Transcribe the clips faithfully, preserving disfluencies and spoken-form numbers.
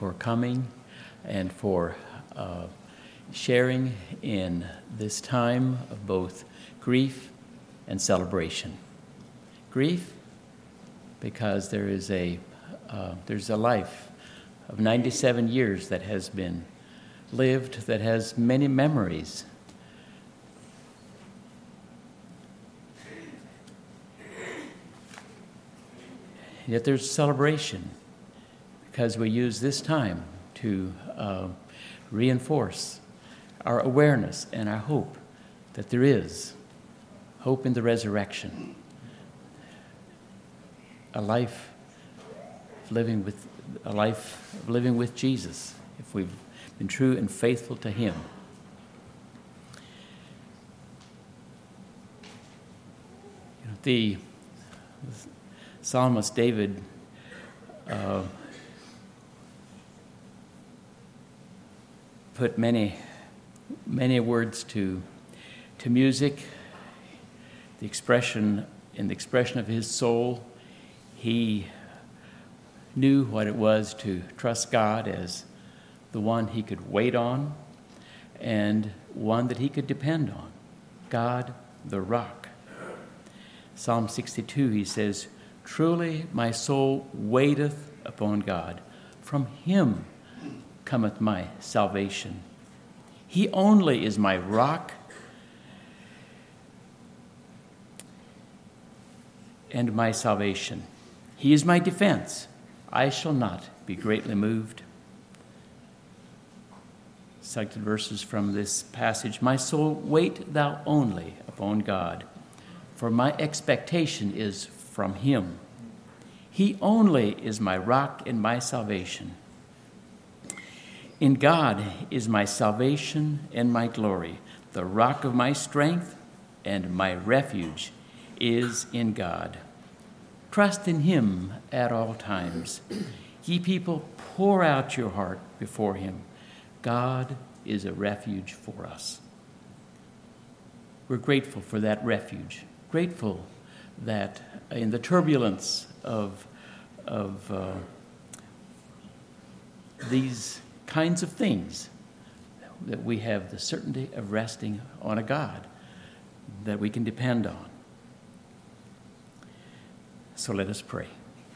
for coming and for uh, sharing in this time of both grief and celebration. Grief, because there is a uh, there's a life of ninety-seven years that has been lived, that has many memories. Yet there's celebration, because we use this time to uh, reinforce our awareness and our hope that there is hope in the resurrection, a life of living with a life of living with Jesus, if we've been true and faithful to Him. You know, the psalmist David uh, put many, many words to to music. The expression in the expression of his soul, he knew what it was to trust God as the one he could wait on and one that he could depend on. God, the rock. Psalm sixty-two, he says, "Truly my soul waiteth upon God. From him cometh my salvation. He only is my rock and my salvation. He is my defense. I shall not be greatly moved." Selected verses from this passage. "My soul, wait thou only upon God, for my expectation is from him. He only is my rock and my salvation. In God is my salvation and my glory. The rock of my strength and my refuge is in God. Trust in him at all times. Ye people, pour out your heart before him. God is a refuge for us." We're grateful for that refuge. Grateful that in the turbulence of, of uh, these kinds of things, that we have the certainty of resting on a God that we can depend on. So let us pray.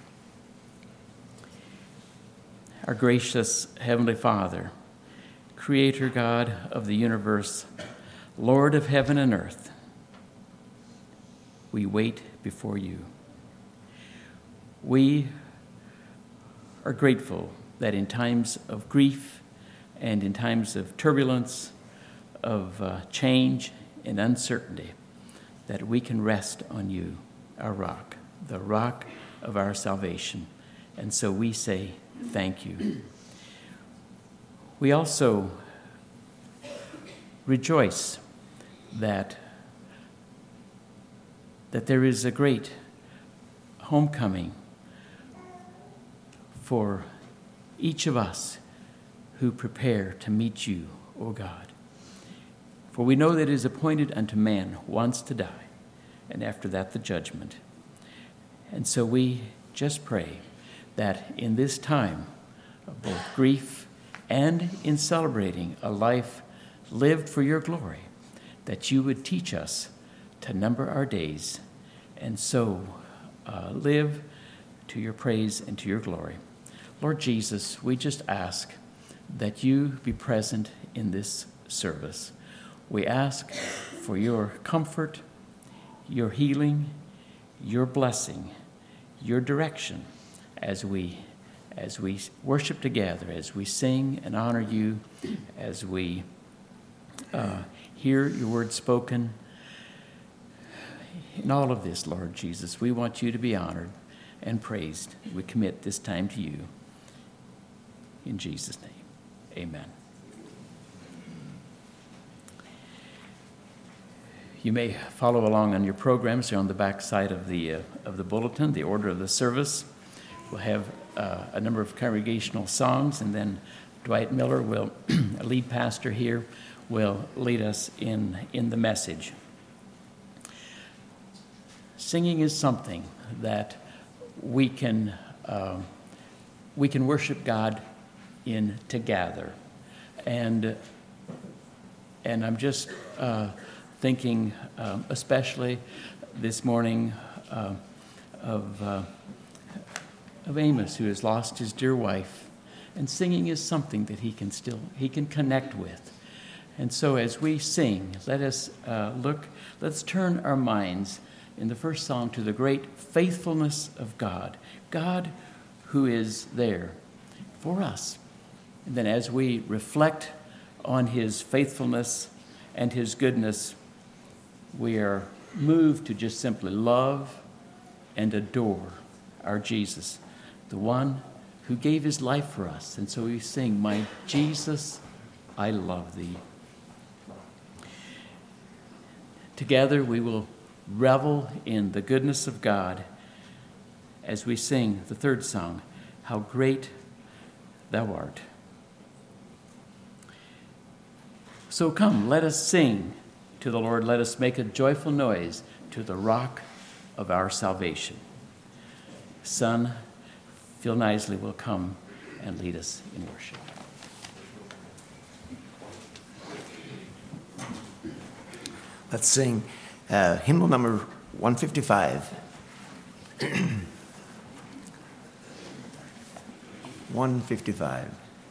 Our gracious Heavenly Father, Creator God of the universe, Lord of heaven and earth, we wait before you. We are grateful that in times of grief and in times of turbulence, of uh, change and uncertainty, that we can rest on you, our rock, the rock of our salvation. And so we say thank you. We also rejoice that, that there is a great homecoming for each of us who prepare to meet you, O God. For we know that it is appointed unto man once to die, and after that the judgment. And so we just pray that in this time of both grief and in celebrating a life lived for your glory, that you would teach us to number our days and so uh, live to your praise and to your glory. Lord Jesus, we just ask that you be present in this service. We ask for your comfort, your healing, your blessing, your direction as we as we worship together, as we sing and honor you, as we uh, hear your word spoken. In all of this, Lord Jesus, we want you to be honored and praised. We commit this time to you. In Jesus' name, amen. You may follow along on your programs. They're on the back side of the uh, of the bulletin, the order of the service. We'll have uh, a number of congregational songs, and then Dwight Miller, will, a lead pastor here, will lead us in, in the message. Singing is something that we can uh, we can worship God in to gather. And, and I'm just uh, thinking um, especially this morning uh, of, uh, of Amos, who has lost his dear wife. And singing is something that he can still, he can connect with. And so as we sing, let us uh, look, let's turn our minds in the first song to the great faithfulness of God. God who is there for us. And then as we reflect on his faithfulness and his goodness, we are moved to just simply love and adore our Jesus, the one who gave his life for us. And so we sing, "My Jesus, I love thee." Together we will revel in the goodness of God as we sing the third song, "How Great Thou Art." So come, let us sing to the Lord. Let us make a joyful noise to the rock of our salvation. Son, Phil Nisley will come and lead us in worship. Let's sing uh, hymnal number one fifty-five. one fifty-five.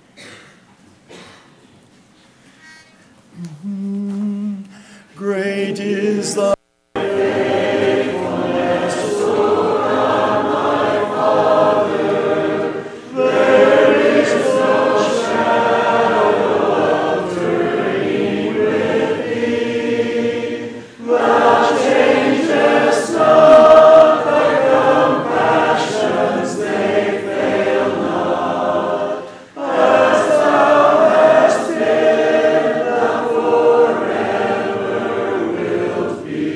Mm-hmm. Great is the be.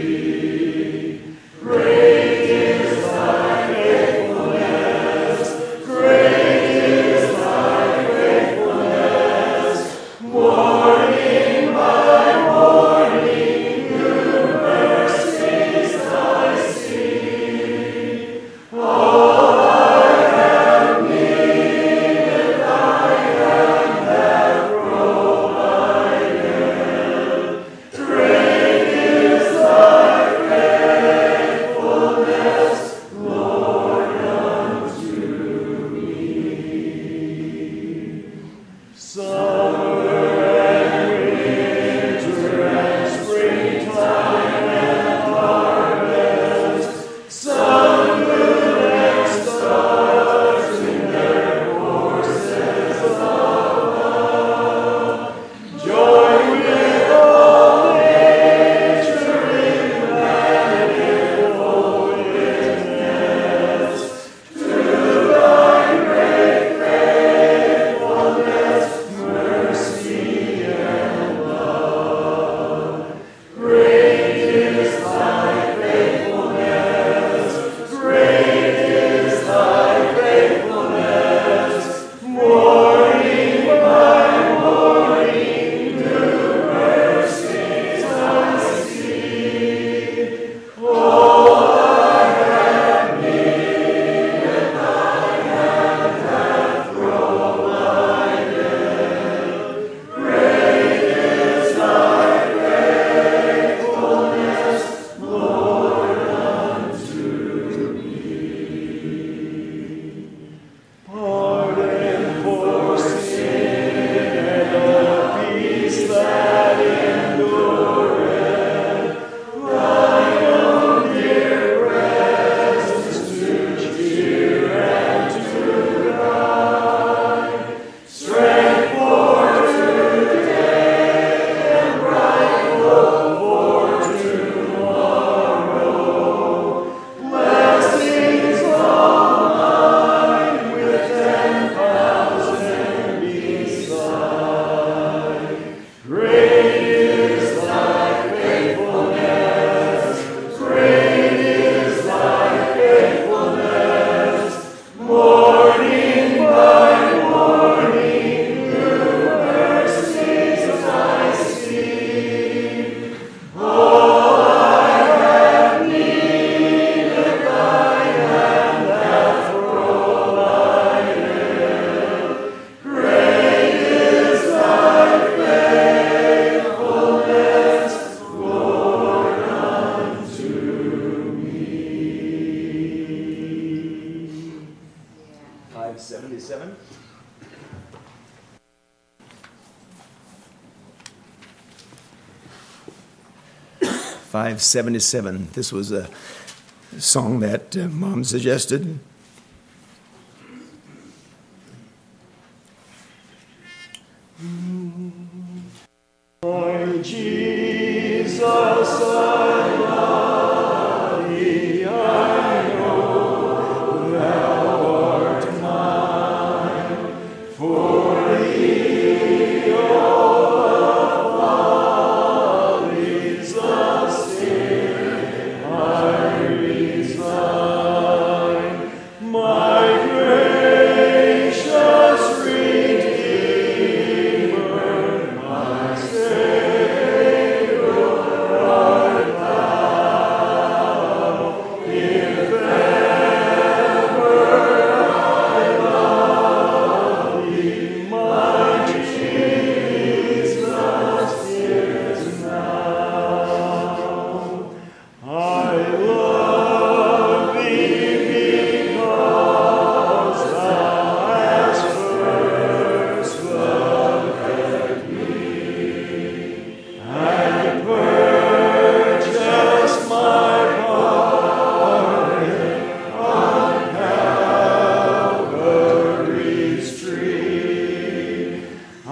five seventy-seven. This was a song that uh, Mom suggested. My Jesus, I love thee, I know thou art mine, for thee all the follies of sin I resign. My gracious Redeemer, my Savior, art thou. If ever I love thee, my Jesus, 'tis now. I love thee because thou hast first loved me and purchased my pardon on Calvary's tree. I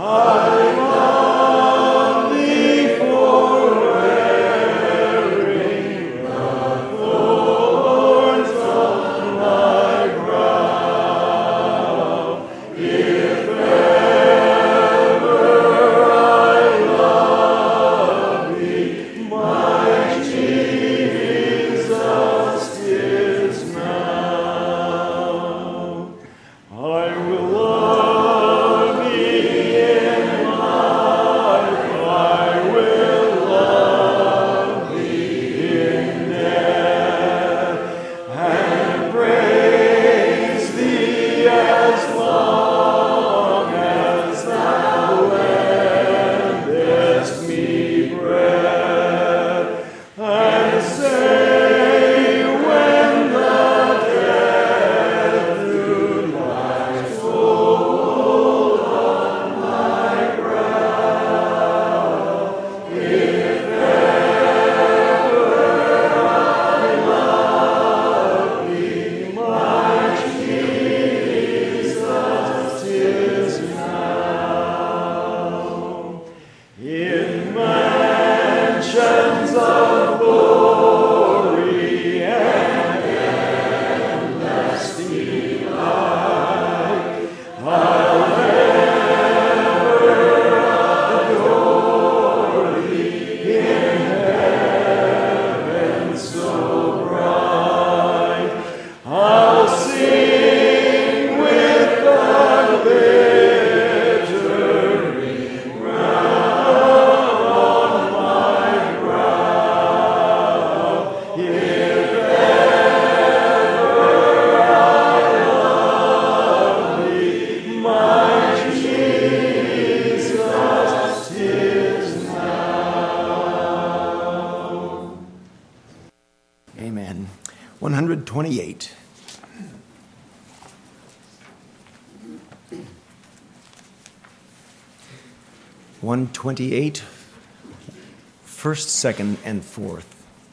love thee for wearing the thorns on thy brow. If ever I love thee, my Jesus, 'tis now. I will love thee in life, I will love thee in death, and praise thee as long as thou lendest me breath, and say when the death through life's hold on my brow, if ever I love thee, my Jesus, 'tis now. In mansions of glory and endless delight, I'll ever adore thee in heaven so bright. I'll sing with the glittering crown on my brow. If ever I love thee, my Jesus, 'tis now. Amen. one hundred twenty-eight. one twenty-eight, first, second, and fourth.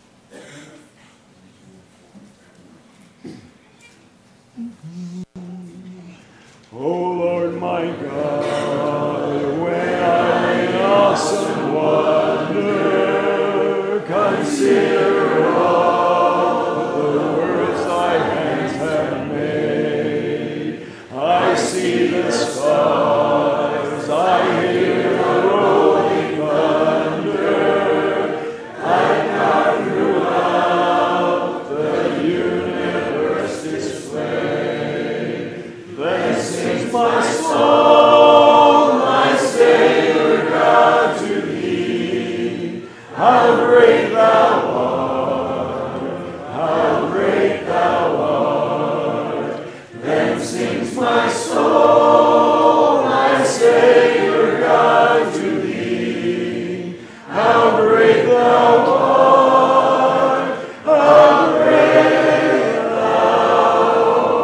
O Lord my God, when I in awesome wonder consider all the words thy hands have made, I see the stars, I hear the rolling thunder, I count throughout the universe displayed. Then sings my soul, my Savior God, to thee. How great thou art, how great thou art. Then sings my soul, my Savior God, to thee. How great thou art, how great thou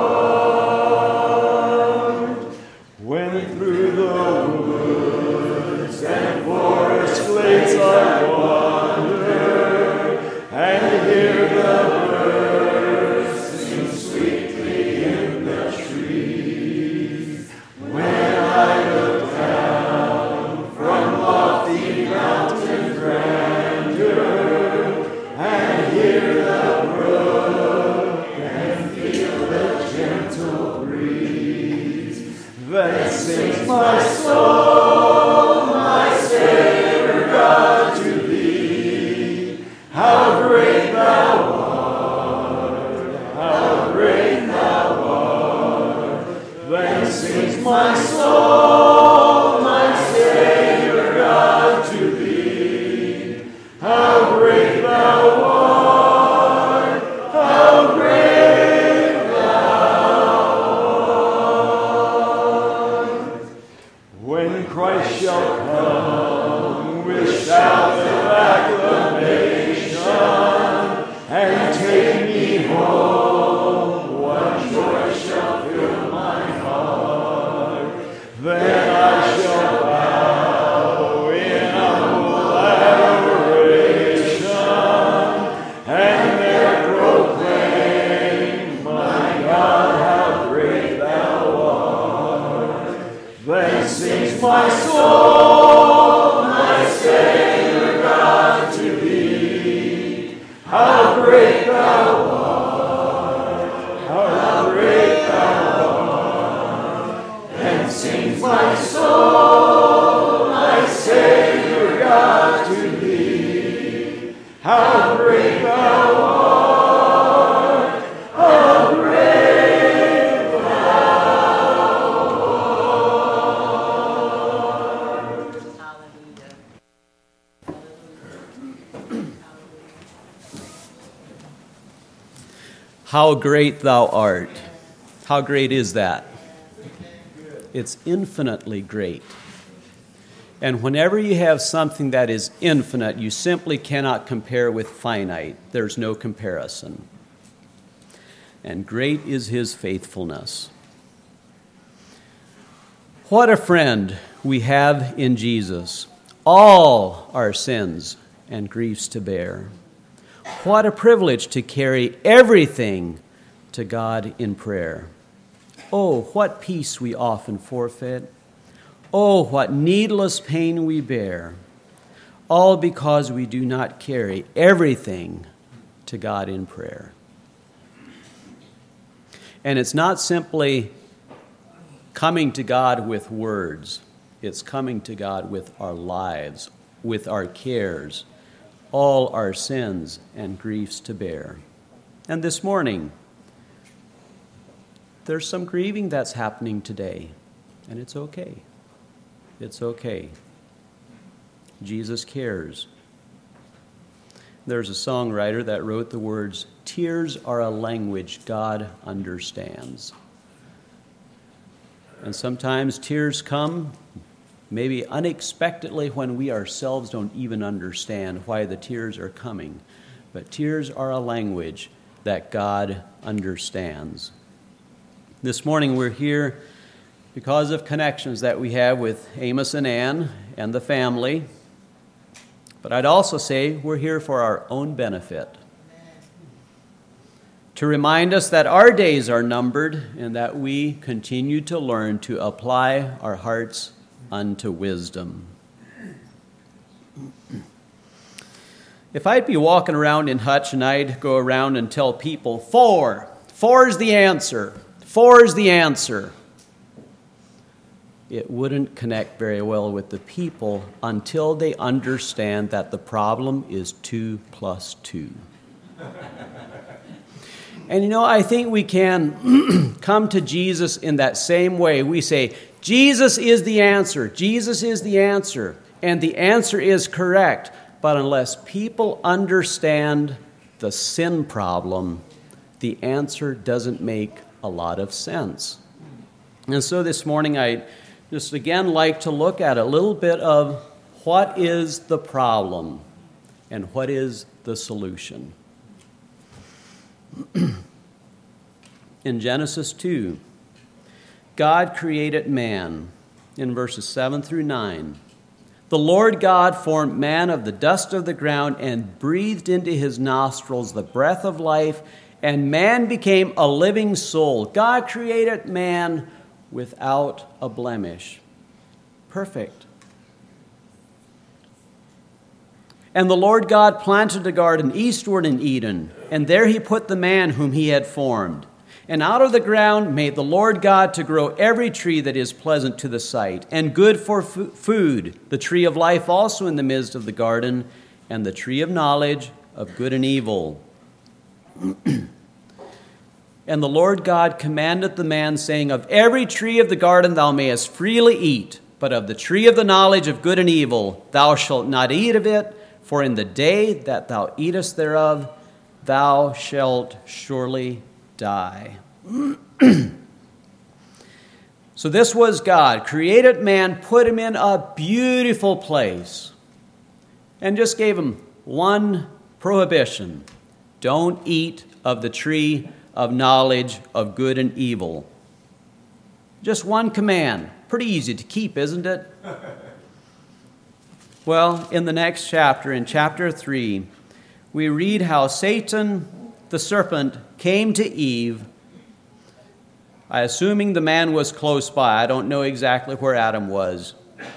art. When through the woods and forest glades I wander, soul, my Savior God, to thee. How great thou art, how great thou art. Then sings my soul, my Savior God, to thee. How great thou art, how great thou art. When Christ shall come with shouts of acclamation and take me home, what joy shall fill my heart. Then I shall bow in humble adoration and there proclaim, my God, how great thou art. Then sings my soul, my Savior God, to thee. How great thou art, how great thou art. And sings my soul, my Savior God, to thee. How great thou art, how great thou art. How great thou art. How great is that? It's infinitely great. And whenever you have something that is infinite, you simply cannot compare with finite. There's no comparison. And great is his faithfulness. What a friend we have in Jesus. All our sins and griefs to bear. What a privilege to carry everything to God in prayer. Oh, what peace we often forfeit. Oh, what needless pain we bear. All because we do not carry everything to God in prayer. And it's not simply coming to God with words. It's coming to God with our lives, with our cares, all our sins and griefs to bear. And this morning, there's some grieving that's happening today, and it's okay. It's okay. Jesus cares. There's a songwriter that wrote the words, "Tears are a language God understands." And sometimes tears come maybe unexpectedly when we ourselves don't even understand why the tears are coming. But tears are a language that God understands. This morning we're here because of connections that we have with Amos and Ann and the family. But I'd also say we're here for our own benefit. To remind us that our days are numbered and that we continue to learn to apply our hearts unto wisdom. If I'd be walking around in Hutch and I'd go around and tell people, four, four is the answer, four is the answer, it wouldn't connect very well with the people until they understand that the problem is two plus two. And you know, I think we can come to Jesus in that same way. We say, Jesus is the answer. Jesus is the answer. And the answer is correct. But unless people understand the sin problem, the answer doesn't make a lot of sense. And so this morning I just again like to look at a little bit of what is the problem and what is the solution. In Genesis two, God created man in verses seven through nine. The Lord God formed man of the dust of the ground and breathed into his nostrils the breath of life, and man became a living soul. God created man without a blemish. Perfect. And the Lord God planted a garden eastward in Eden, and there he put the man whom he had formed. And out of the ground made the Lord God to grow every tree that is pleasant to the sight, and good for f- food, the tree of life also in the midst of the garden, and the tree of knowledge of good and evil. And the Lord God commanded the man, saying, Of every tree of the garden thou mayest freely eat, but of the tree of the knowledge of good and evil thou shalt not eat of it, for in the day that thou eatest thereof thou shalt surely die. So this was God, created man, put him in a beautiful place, and just gave him one prohibition. Don't eat of the tree of knowledge of good and evil. Just one command. Pretty easy to keep, isn't it? Well, in the next chapter, in chapter three, we read how Satan, the serpent, came to Eve. I assuming the man was close by. I don't know exactly where Adam was.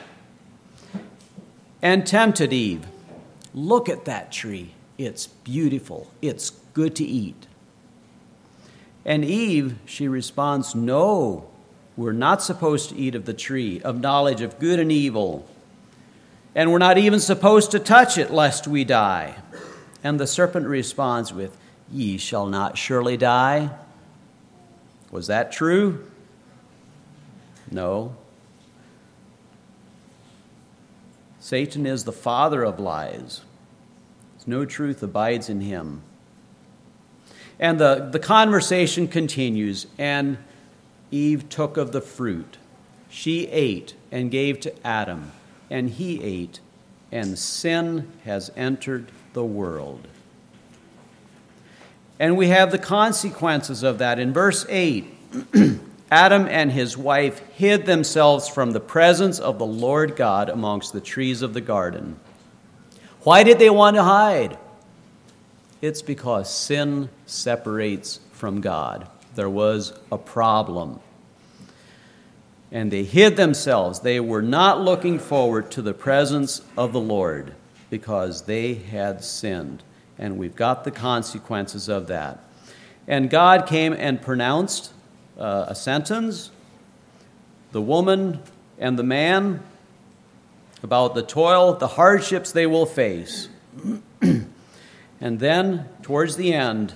And tempted Eve. Look at that tree. It's beautiful. It's good to eat. And Eve, she responds, no, we're not supposed to eat of the tree of knowledge of good and evil. And we're not even supposed to touch it lest we die. And the serpent responds with, ye shall not surely die. Was that true? No. Satan is the father of lies. No truth abides in him. And the, the conversation continues, and Eve took of the fruit. She ate and gave to Adam, and he ate, and sin has entered the world. And we have the consequences of that. In verse eight, Adam and his wife hid themselves from the presence of the Lord God amongst the trees of the garden. Why did they want to hide? It's because sin separates from God. There was a problem. And they hid themselves. They were not looking forward to the presence of the Lord because they had sinned. And we've got the consequences of that. And God came and pronounced uh, a sentence, the woman and the man, about the toil, the hardships they will face. And then, towards the end,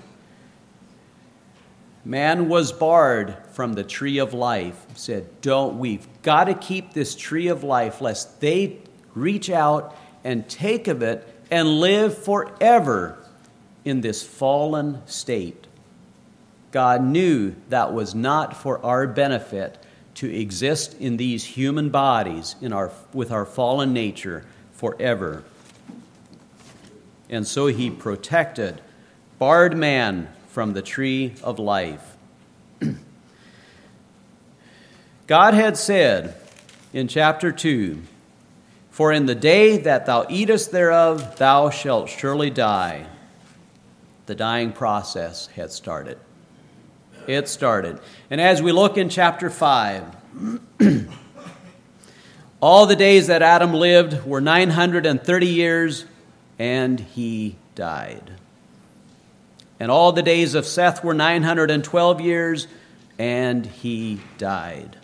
man was barred from the tree of life. Said, don't, we've got to keep this tree of life lest they reach out and take of it and live forever in this fallen state. God knew that was not for our benefit to exist in these human bodies in our, with our fallen nature forever. And so he protected, barred man from the tree of life. God had said in chapter two, for in the day that thou eatest thereof, thou shalt surely die. The dying process had started. It started. And as we look in chapter five, all the days that Adam lived were nine hundred thirty years, and he died. And all the days of Seth were nine hundred twelve years, and he died.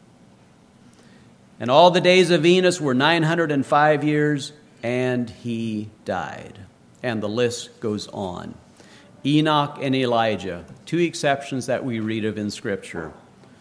And all the days of Enos were nine hundred five years, and he died. And the list goes on. Enoch and Elijah, two exceptions that we read of in Scripture.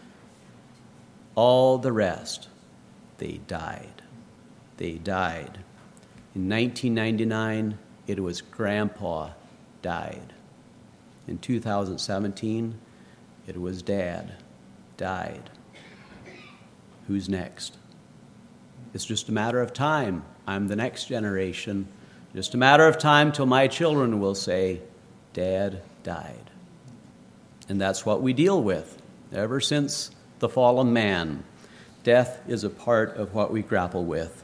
All the rest, they died. They died. In nineteen ninety-nine, it was Grandpa died. In two thousand seventeen, it was Dad died. Who's next? It's just a matter of time. I'm the next generation. Just a matter of time till my children will say, Dad died. And that's what we deal with ever since the fallen man. Death is a part of what we grapple with.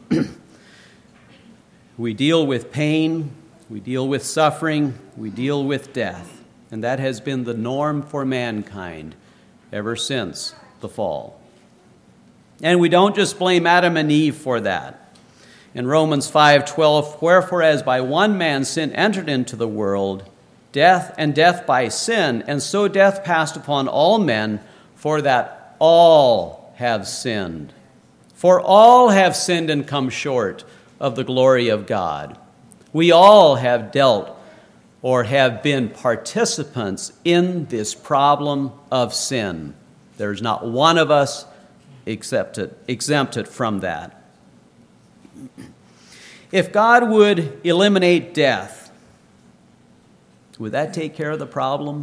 We deal with pain, we deal with suffering, we deal with death. And that has been the norm for mankind ever since the fall. And we don't just blame Adam and Eve for that. In Romans five twelve, wherefore as by one man sin entered into the world, death and death by sin, and so death passed upon all men, for that all have sinned. For all have sinned and come short of the glory of God. We all have dealt or have been participants in this problem of sin. There's not one of us exempted, exempted from that. If God would eliminate death, would that take care of the problem?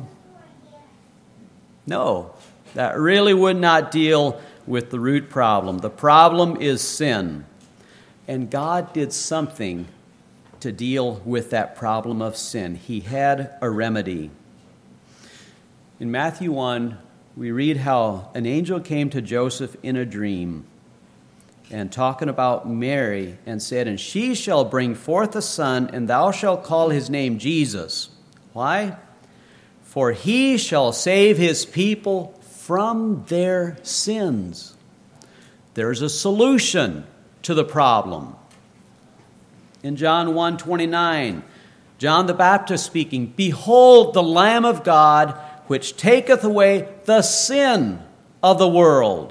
No, that really would not deal with the root problem. The problem is sin. And God did something to deal with that problem of sin. He had a remedy. In Matthew one, we read how an angel came to Joseph in a dream and talking about Mary and said, "And she shall bring forth a son, and thou shalt call his name Jesus." Why? "For he shall save his people from their sins." There's a solution to the problem. In John one twenty-nine, John the Baptist speaking, "Behold the Lamb of God, which taketh away the sin of the world."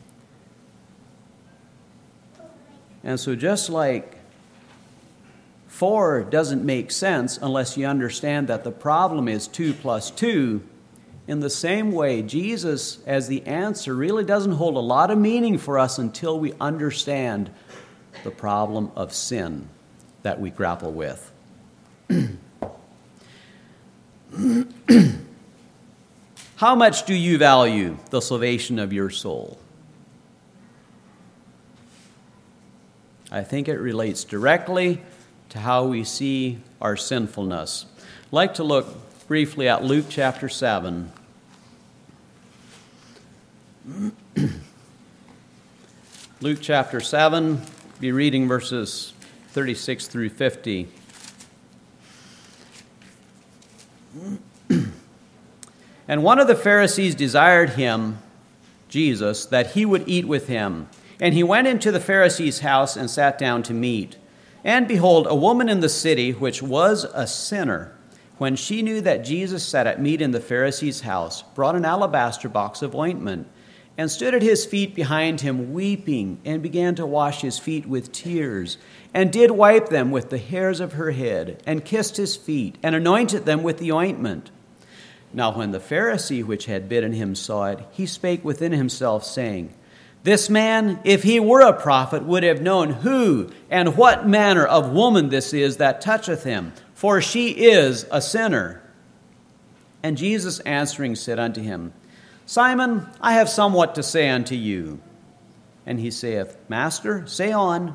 And so just like four doesn't make sense unless you understand that the problem is two plus two, in the same way, Jesus as the answer really doesn't hold a lot of meaning for us until we understand the problem of sin that we grapple with. How much do you value the salvation of your soul? I think it relates directly to how we see our sinfulness. I'd like to look briefly at Luke chapter seven. Luke chapter seven, be reading verses thirty-six through fifty. And one of the Pharisees desired him, Jesus, that he would eat with him. And he went into the Pharisee's house and sat down to meat. And behold, a woman in the city, which was a sinner, when she knew that Jesus sat at meat in the Pharisee's house, brought an alabaster box of ointment, and stood at his feet behind him, weeping, and began to wash his feet with tears, and did wipe them with the hairs of her head, and kissed his feet, and anointed them with the ointment. Now when the Pharisee which had bidden him saw it, he spake within himself, saying, This man, if he were a prophet, would have known who and what manner of woman this is that toucheth him, for she is a sinner. And Jesus answering said unto him, Simon, I have somewhat to say unto you. And he saith, Master, say on.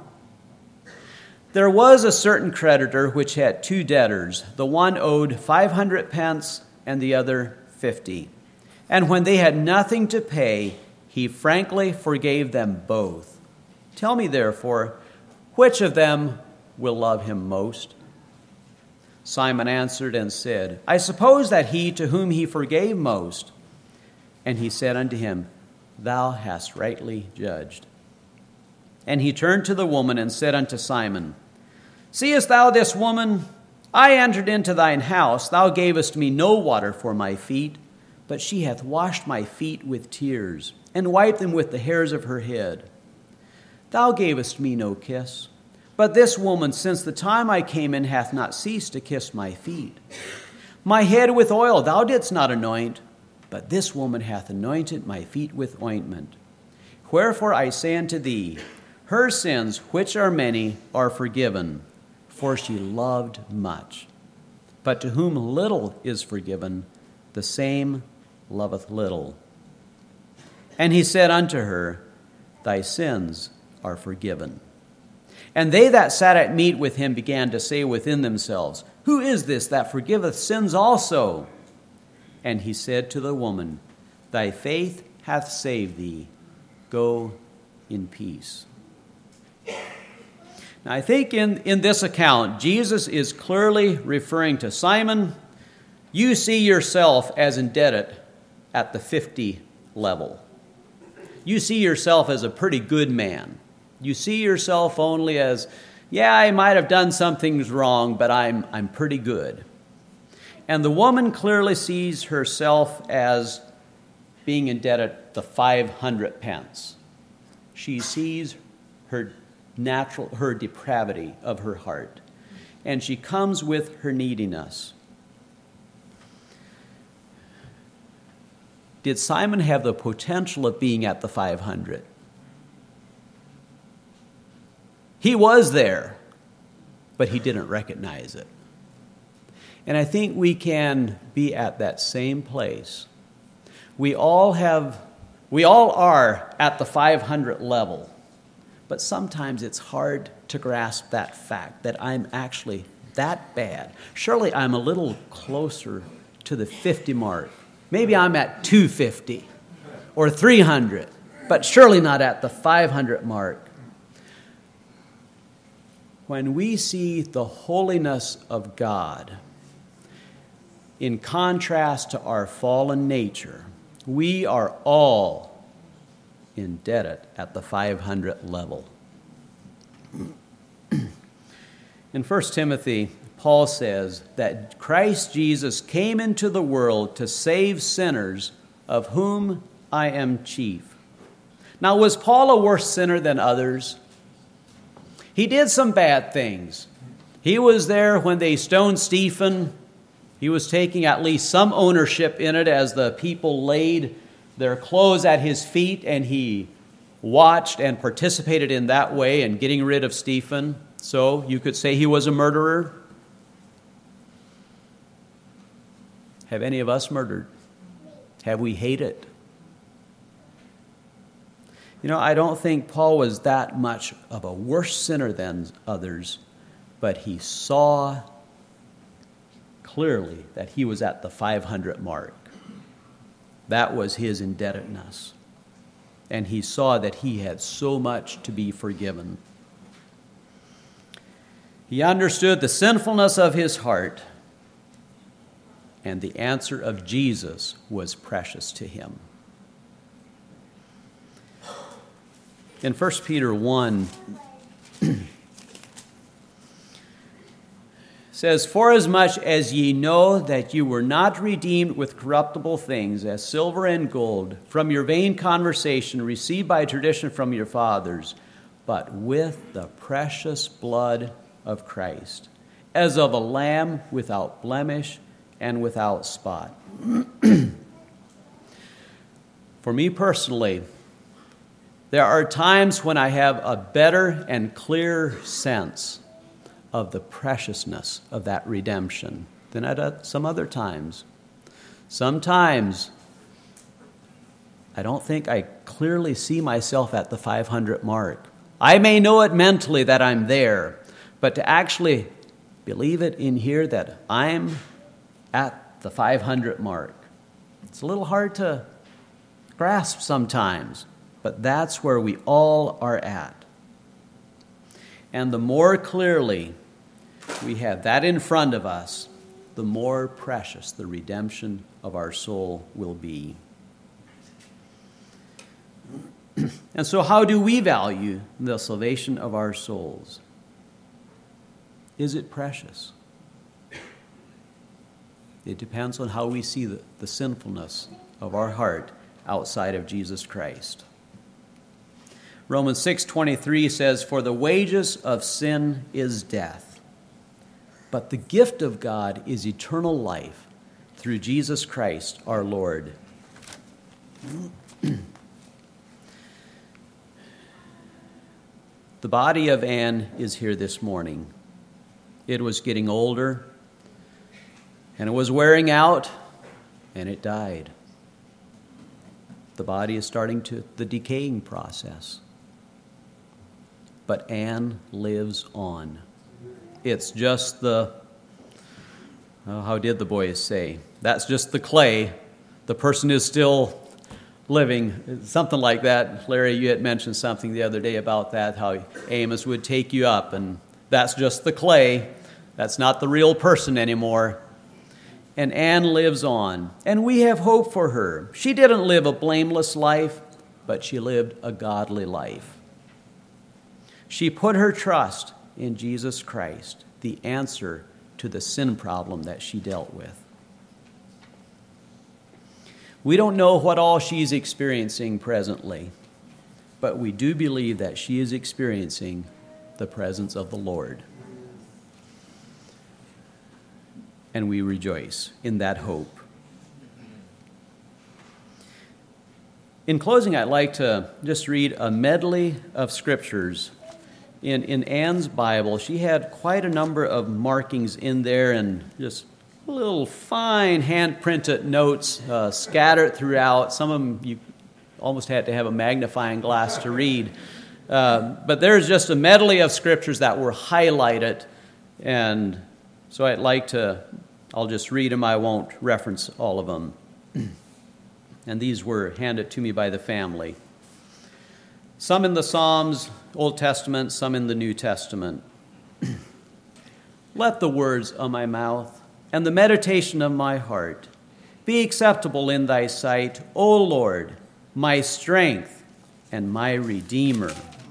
There was a certain creditor which had two debtors. The one owed five hundred pence, and the other fifty. And when they had nothing to pay, he frankly forgave them both. Tell me, therefore, which of them will love him most? Simon answered and said, I suppose that he to whom he forgave most. And he said unto him, Thou hast rightly judged. And he turned to the woman and said unto Simon, Seest thou this woman? I entered into thine house. Thou gavest me no water for my feet, but she hath washed my feet with tears, and wiped them with the hairs of her head. Thou gavest me no kiss, but this woman, since the time I came in, hath not ceased to kiss my feet. My head with oil thou didst not anoint, but this woman hath anointed my feet with ointment. Wherefore I say unto thee, her sins, which are many, are forgiven, for she loved much. But to whom little is forgiven, the same loveth little. And he said unto her, Thy sins are forgiven. And they that sat at meat with him began to say within themselves, Who is this that forgiveth sins also? And he said to the woman, Thy faith hath saved thee. Go in peace. Now, I think in, in this account, Jesus is clearly referring to Simon. You see yourself as indebted at the fifty level. You see yourself as a pretty good man. You see yourself only as, yeah, I might have done some things wrong, but I'm, I'm pretty good. And the woman clearly sees herself as being indebted the five hundred pence. She sees her natural, her depravity of her heart. And she comes with her neediness. Did Simon have the potential of being at the five hundred? He was there, but he didn't recognize it. And I think we can be at that same place. We all have, we all are at the five hundred level, but sometimes it's hard to grasp that fact that I'm actually that bad. Surely I'm a little closer to the fifty mark. Maybe I'm at two fifty or three hundred, but surely not at the five hundred mark. When we see the holiness of God in contrast to our fallen nature, we are all indebted at the five hundred level. In First Timothy, Paul says that Christ Jesus came into the world to save sinners, of whom I am chief. Now, was Paul a worse sinner than others? He did some bad things. He was there when they stoned Stephen. He was taking at least some ownership in it as the people laid their clothes at his feet, and he watched and participated in that way in getting rid of Stephen. So you could say he was a murderer. Have any of us murdered? Have we hated? You know, I don't think Paul was that much of a worse sinner than others, but he saw clearly that he was at the five hundred mark. That was his indebtedness. And he saw that he had so much to be forgiven. He understood the sinfulness of his heart, and the answer of Jesus was precious to him. In First Peter one, says, "Forasmuch as ye know that you were not redeemed with corruptible things, as silver and gold, from your vain conversation received by tradition from your fathers, but with the precious blood of Christ, as of a lamb without blemish and without spot." For me personally, there are times when I have a better and clearer sense of the preciousness of that redemption than at some other times. Sometimes I don't think I clearly see myself at the five hundred mark. I may know it mentally that I'm there, but to actually believe it in here that I'm at the five hundred mark, it's a little hard to grasp sometimes, but that's where we all are at. And the more clearly we have that in front of us, the more precious the redemption of our soul will be. And so how do we value the salvation of our souls? Is it precious? It depends on how we see the, the sinfulness of our heart outside of Jesus Christ. Romans six twenty-three says, "For the wages of sin is death, but the gift of God is eternal life through Jesus Christ our Lord." The body of Anne is here this morning. It was getting older, and it was wearing out, and it died. The body is starting to the decaying process. But Anne lives on. It's just the, oh, how did the boys say? That's just the clay. The person is still living. Something like that. Larry, you had mentioned something the other day about that, how Amos would take you up, and that's just the clay. That's not the real person anymore. And Anne lives on, and we have hope for her. She didn't live a blameless life, but she lived a godly life. She put her trust in Jesus Christ, the answer to the sin problem that she dealt with. We don't know what all she's experiencing presently, but we do believe that she is experiencing the presence of the Lord. And we rejoice in that hope. In closing, I'd like to just read a medley of scriptures. In, in Anne's Bible, she had quite a number of markings in there and just little fine hand-printed notes uh, scattered throughout. Some of them you almost had to have a magnifying glass to read. Uh, but there's just a medley of scriptures that were highlighted. And so I'd like to, I'll just read them. I won't reference all of them. And these were handed to me by the family. Some in the Psalms, Old Testament, some in the New Testament. Let the words of my mouth and the meditation of my heart be acceptable in thy sight, O Lord, my strength and my Redeemer.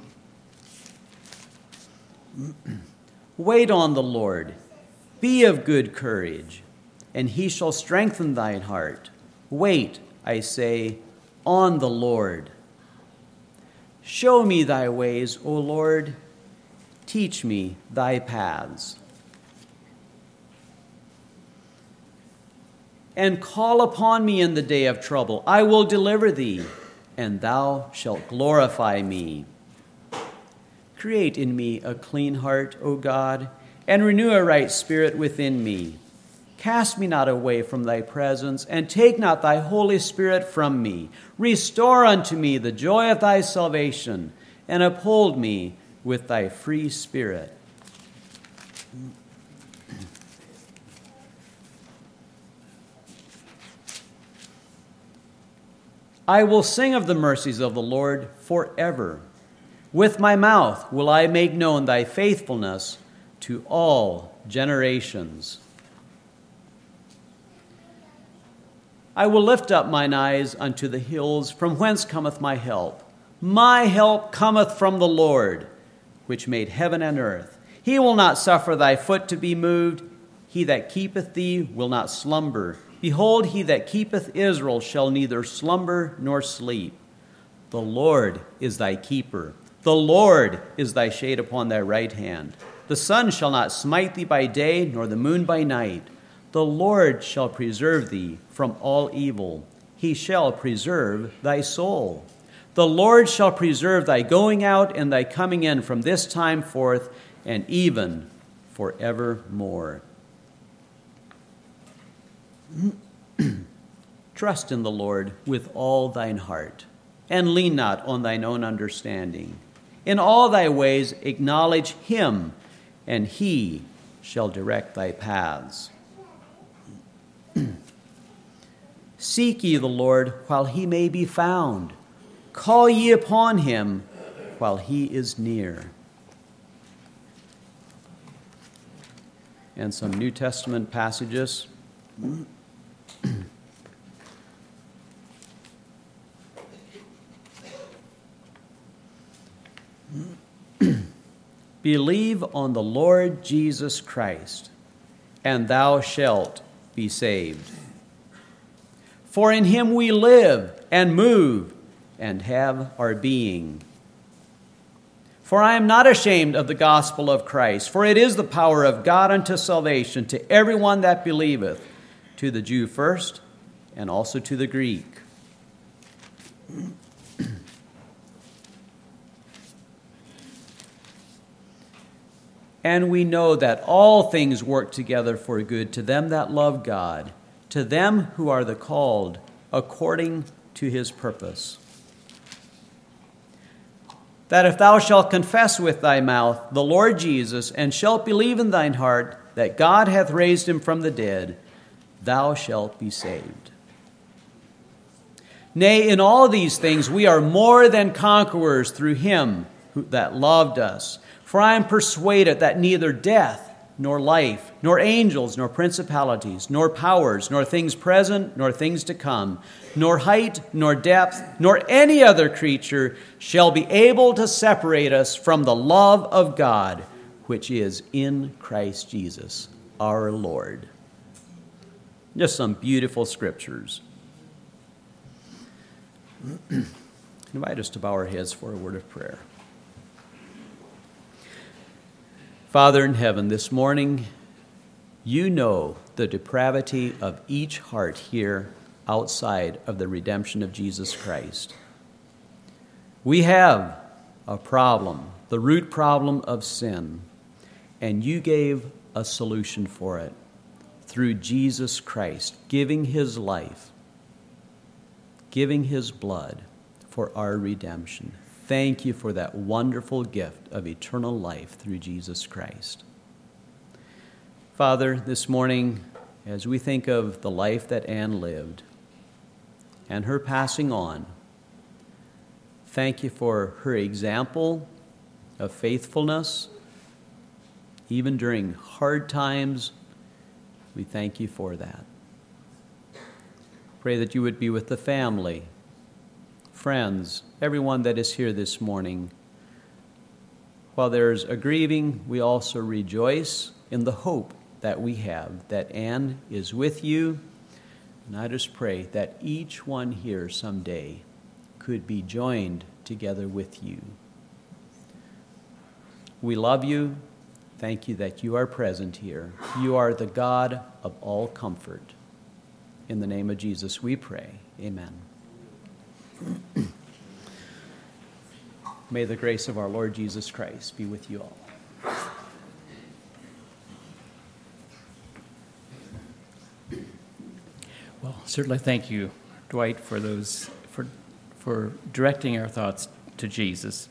Wait on the Lord, be of good courage, and he shall strengthen thine heart. Wait, I say, on the Lord. Show me thy ways, O Lord. Teach me thy paths. And call upon me in the day of trouble. I will deliver thee, and thou shalt glorify me. Create in me a clean heart, O God, and renew a right spirit within me. Cast me not away from thy presence, and take not thy Holy Spirit from me. Restore unto me the joy of thy salvation, and uphold me with thy free spirit. I will sing of the mercies of the Lord forever. With my mouth will I make known thy faithfulness to all generations. I will lift up mine eyes unto the hills, from whence cometh my help. My help cometh from the Lord, which made heaven and earth. He will not suffer thy foot to be moved. He that keepeth thee will not slumber. Behold, he that keepeth Israel shall neither slumber nor sleep. The Lord is thy keeper. The Lord is thy shade upon thy right hand. The sun shall not smite thee by day, nor the moon by night. The Lord shall preserve thee from all evil. He shall preserve thy soul. The Lord shall preserve thy going out and thy coming in from this time forth and even forevermore. Trust in the Lord with all thine heart, and lean not on thine own understanding. In all thy ways acknowledge him, and he shall direct thy paths. Seek ye the Lord while he may be found. Call ye upon him while he is near. And some New Testament passages. Believe on the Lord Jesus Christ, and thou shalt be saved. For in him we live and move and have our being. For I am not ashamed of the gospel of Christ, for it is the power of God unto salvation to everyone that believeth, to the Jew first, and also to the Greek. And we know that all things work together for good to them that love God, to them who are the called according to his purpose. That if thou shalt confess with thy mouth the Lord Jesus, and shalt believe in thine heart that God hath raised him from the dead, thou shalt be saved. Nay, in all these things we are more than conquerors through him who, that loved us. For I am persuaded that neither death, nor life, nor angels, nor principalities, nor powers, nor things present, nor things to come, nor height, nor depth, nor any other creature shall be able to separate us from the love of God, which is in Christ Jesus, our Lord. Just some beautiful scriptures. invite us to bow our heads for a word of prayer. Father in heaven, this morning, you know the depravity of each heart here outside of the redemption of Jesus Christ. We have a problem, the root problem of sin, and you gave a solution for it through Jesus Christ, giving his life, giving his blood for our redemption. Thank you for that wonderful gift of eternal life through Jesus Christ. Father, this morning, as we think of the life that Anne lived and her passing on, thank you for her example of faithfulness. Even during hard times, we thank you for that. Pray that you would be with the family, friends, everyone that is here this morning. While there's a grieving, we also rejoice in the hope that we have, that Anne is with you. And I just pray that each one here someday could be joined together with you. We love you. Thank you that you are present here. You are the God of all comfort. In the name of Jesus we pray. Amen. May the grace of our Lord Jesus Christ be with you all. Well, certainly thank you, Dwight, for those for for directing our thoughts to Jesus.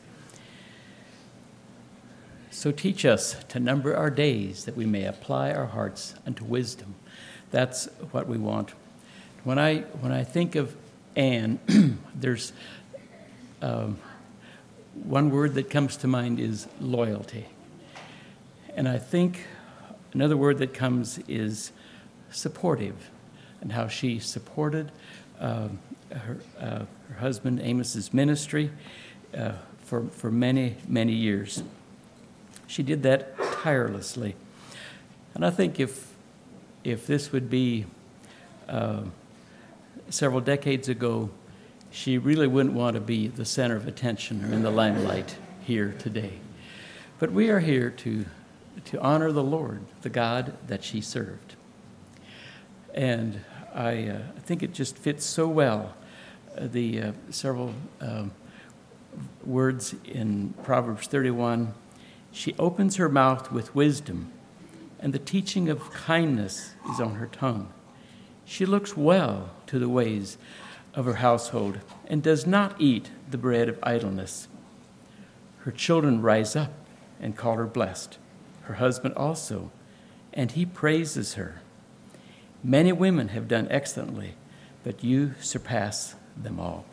So teach us to number our days that we may apply our hearts unto wisdom. That's what we want. When I when I think of Anne, there's um, one word that comes to mind is loyalty. And I think another word that comes is supportive, and how she supported uh, her, uh, her husband Amos's ministry uh, for, for many, many years. She did that tirelessly. And I think if if this would be uh, several decades ago, she really wouldn't want to be the center of attention or in the limelight here today. But we are here to to honor the Lord, the God that she served. And I uh, think it just fits so well, uh, the uh, several uh, words in Proverbs thirty-one. She opens her mouth with wisdom, and the teaching of kindness is on her tongue. She looks well to the ways of her household and does not eat the bread of idleness. Her children rise up and call her blessed, her husband also, and he praises her. Many women have done excellently, but you surpass them all.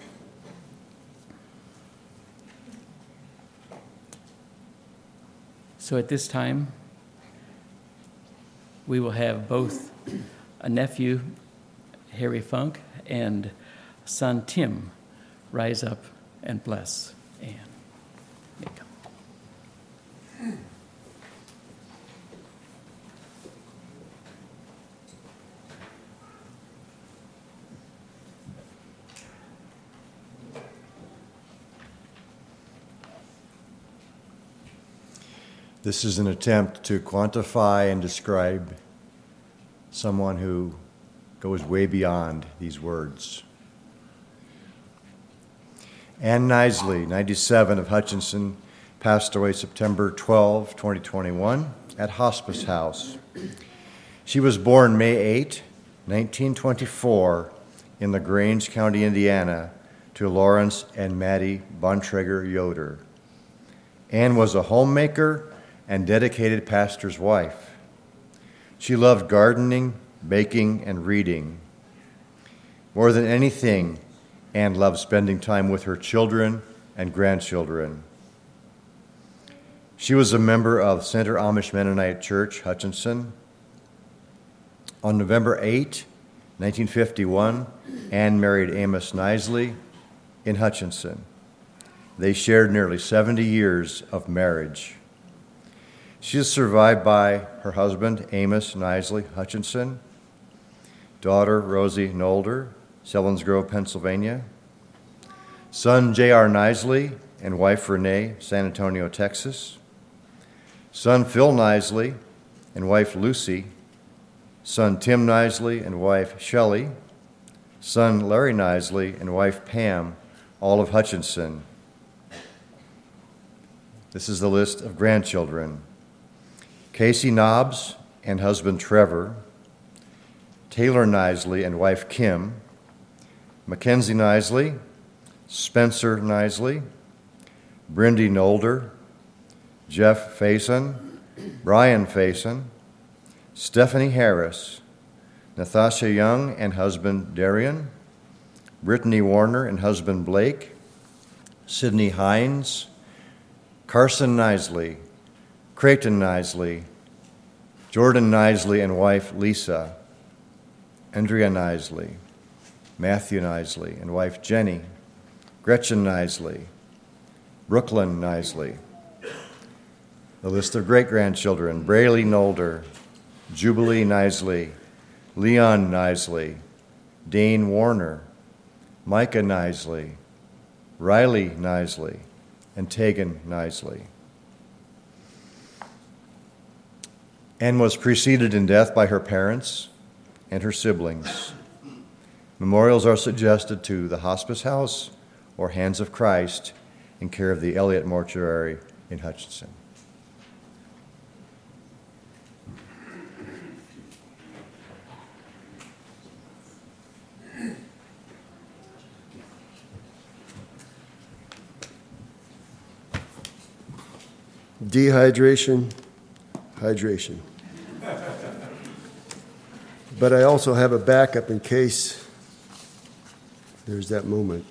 So at this time, we will have both a nephew, Harry Funk, and son, Tim, rise up and bless Anne. May come. This is an attempt to quantify and describe someone who goes way beyond these words. Anne Knisley, ninety-seven, of Hutchinson, passed away September twelfth, twenty twenty-one, at Hospice House. She was born May eighth, nineteen twenty-four, in LaGrange County, Indiana, to Lawrence and Maddie Bontrager Yoder. Anne was a homemaker and dedicated pastor's wife. She loved gardening, baking, and reading. More than anything, Anne loved spending time with her children and grandchildren. She was a member of Center Amish Mennonite Church, Hutchinson. On November eighth, nineteen fifty-one, Anne married Amos Knisley in Hutchinson. They shared nearly seventy years of marriage. She is survived by her husband, Amos Knisley Hutchinson, daughter, Rosie Nolder, Selinsgrove, Pennsylvania, Son J R Nisley and wife Renee, San Antonio, Texas. Son Phil Nisley and wife Lucy. Son Tim Nisley and wife Shelley. Son Larry Nisley and wife Pam, all of Hutchinson. This is the list of grandchildren. Casey Nobbs and husband Trevor. Taylor Nisley and wife Kim. Mackenzie Nisley. Spencer Nisley. Brindy Nolder. Jeff Faison. Brian Faison. Stephanie Harris. Nathasha Young and husband Darian. Brittany Warner and husband Blake. Sydney Hines. Carson Nisley. Creighton Nisley. Jordan Nisley and wife Lisa. Andrea Nisley. Matthew Nisley and wife Jenny. Gretchen Nisley. Brooklyn Nisley. The list of great-grandchildren: Braylee Nolder, Jubilee Nisley, Leon Nisley, Dane Warner, Micah Nisley, Riley Nisley, and Tegan Nisley. Anne was preceded in death by her parents and her siblings. Memorials are suggested to the Hospice House or Hands of Christ in care of the Elliott Mortuary in Hutchinson. Dehydration, hydration. But I also have a backup in case there's that moment.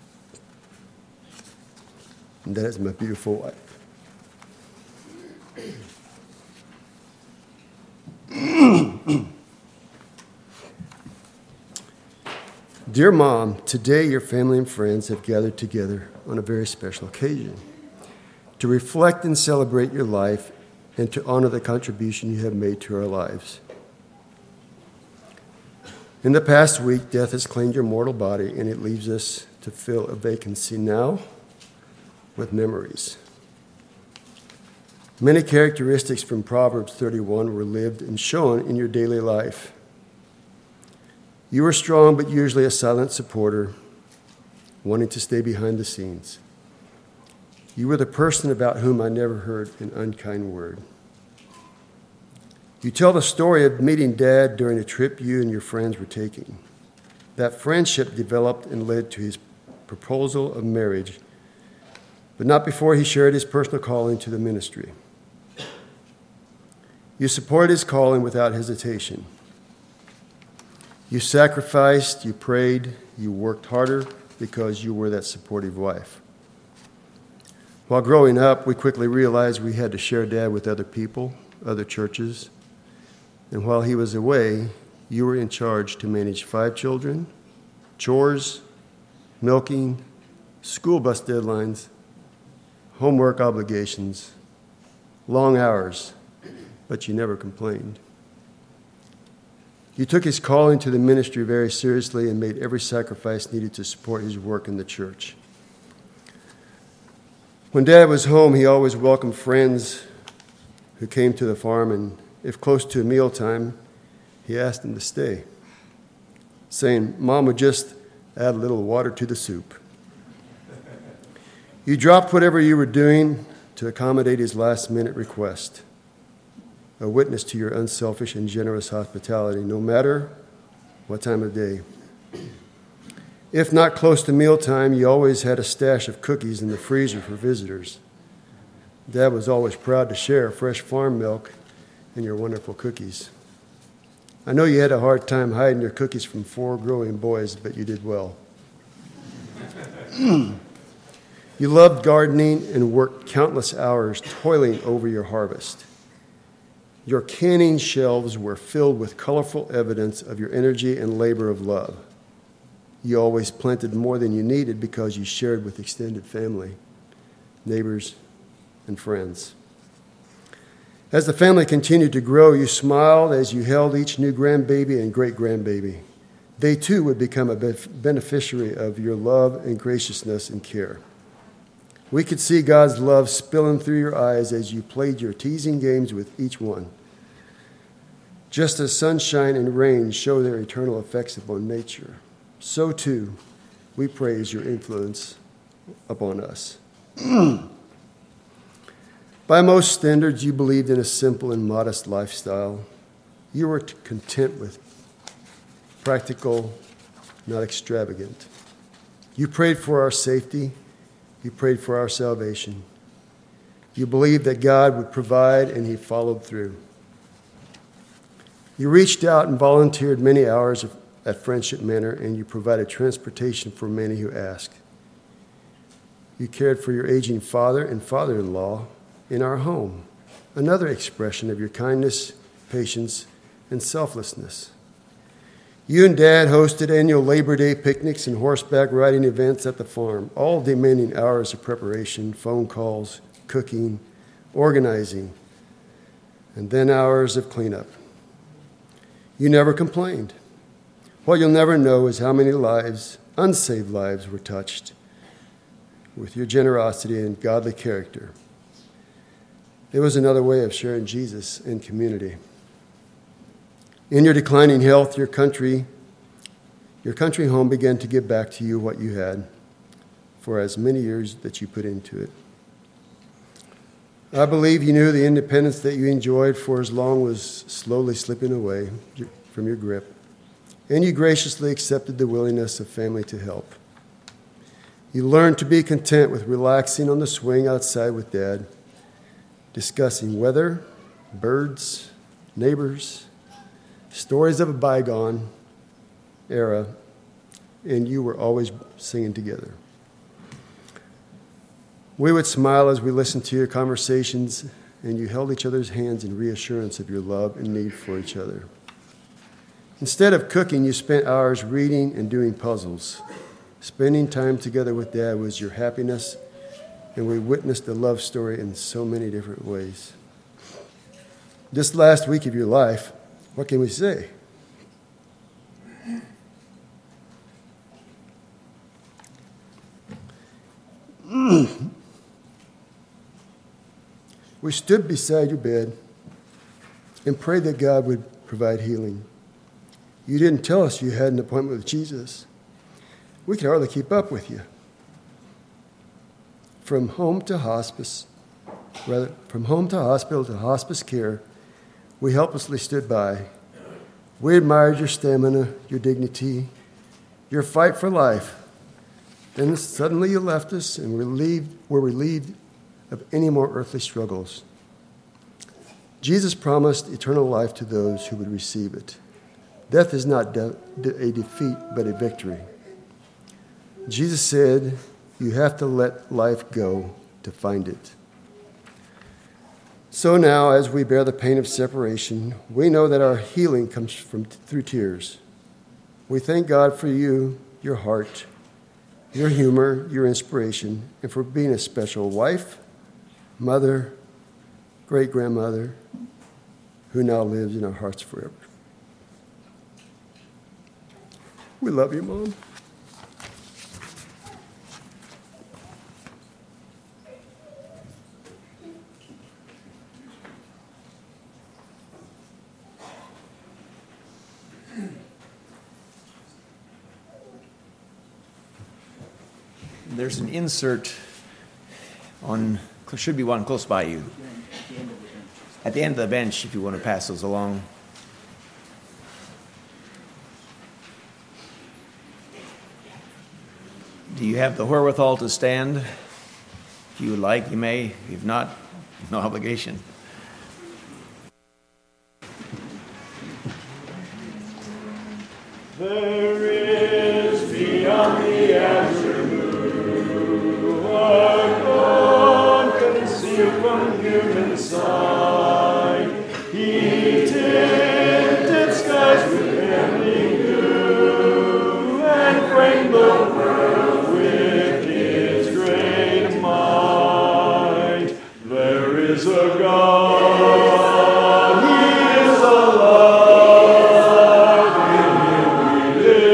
And that is my beautiful wife. Dear Mom, today your family and friends have gathered together on a very special occasion to reflect and celebrate your life and to honor the contribution you have made to our lives. In the past week, death has claimed your mortal body, and it leaves us to fill a vacancy now with memories. Many characteristics from Proverbs thirty-one were lived and shown in your daily life. You were strong, but usually a silent supporter, wanting to stay behind the scenes. You were the person about whom I never heard an unkind word. You tell the story of meeting Dad during a trip you and your friends were taking. That friendship developed and led to his proposal of marriage, but not before he shared his personal calling to the ministry. You supported his calling without hesitation. You sacrificed, you prayed, you worked harder because you were that supportive wife. While growing up, we quickly realized we had to share Dad with other people, other churches. And while he was away, you were in charge to manage five children, chores, milking, school bus deadlines, homework obligations, long hours, but you never complained. You took his calling to the ministry very seriously and made every sacrifice needed to support his work in the church. When Dad was home, he always welcomed friends who came to the farm, and if close to mealtime, he asked them to stay, saying, Mom would just add a little water to the soup. You dropped whatever you were doing to accommodate his last-minute request, a witness to your unselfish and generous hospitality, no matter what time of day. If not close to mealtime, you always had a stash of cookies in the freezer for visitors. Dad was always proud to share fresh farm milk and your wonderful cookies. I know you had a hard time hiding your cookies from four growing boys, but you did well. You loved gardening and worked countless hours toiling over your harvest. Your canning shelves were filled with colorful evidence of your energy and labor of love. You always planted more than you needed because you shared with extended family, neighbors, and friends. As the family continued to grow, you smiled as you held each new grandbaby and great-grandbaby, they too would become a beneficiary of your love and graciousness and care. We could see God's love spilling through your eyes as you played your teasing games with each one. Just as sunshine and rain show their eternal effects upon nature, so too we praise your influence upon us. By most standards, you believed in a simple and modest lifestyle. You were content with practical, not extravagant. You prayed for our safety. You prayed for our salvation. You believed that God would provide, and he followed through. You reached out and volunteered many hours at Friendship Manor, and you provided transportation for many who asked. You cared for your aging father and father-in-law in our home, another expression of your kindness, patience, and selflessness. You and Dad hosted annual Labor Day picnics and horseback riding events at the farm, all demanding hours of preparation, phone calls, cooking, organizing, and then hours of cleanup. You never complained. What you'll never know is how many lives, unsaved lives, were touched with your generosity and godly character. It was another way of sharing Jesus in community. In your declining health, your country, your country home began to give back to you what you had for as many years that you put into it. I believe you knew the independence that you enjoyed for as long was slowly slipping away from your grip, and you graciously accepted the willingness of family to help. You learned to be content with relaxing on the swing outside with Dad, discussing weather, birds, neighbors, stories of a bygone era, and you were always singing together. We would smile as we listened to your conversations, and you held each other's hands in reassurance of your love and need for each other. Instead of cooking, you spent hours reading and doing puzzles. Spending time together with Dad was your happiness, and we witnessed the love story in so many different ways. This last week of your life, what can we say? We stood beside your bed and prayed that God would provide healing. You didn't tell us you had an appointment with Jesus. We could hardly keep up with you. From home to hospice, rather, from home to hospital to hospice care, we helplessly stood by. We admired your stamina, your dignity, your fight for life. Then suddenly you left us and relieved, were relieved of any more earthly struggles. Jesus promised eternal life to those who would receive it. Death is not de- a defeat, but a victory. Jesus said, you have to let life go to find it. So now, as we bear the pain of separation, we know that our healing comes from through tears. We thank God for you, your heart, your humor, your inspiration, and for being a special wife, mother, great-grandmother, who now lives in our hearts forever. We love you, Mom. There's an insert on, should be one close by you. At the end of the bench, if you want to pass those along. Do you have the wherewithal to stand? If you would like, you may. If not, no obligation. There is beyond the azure blue a God concealed from human sight. He tinted skies with heavenly dew and framed the world with his great might. There is a God, he is alive, in him we live.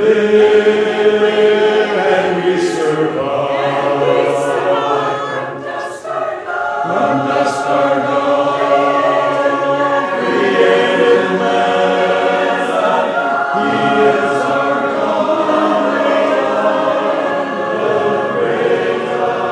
live and we survive. From dust our God created man. He is our God, the great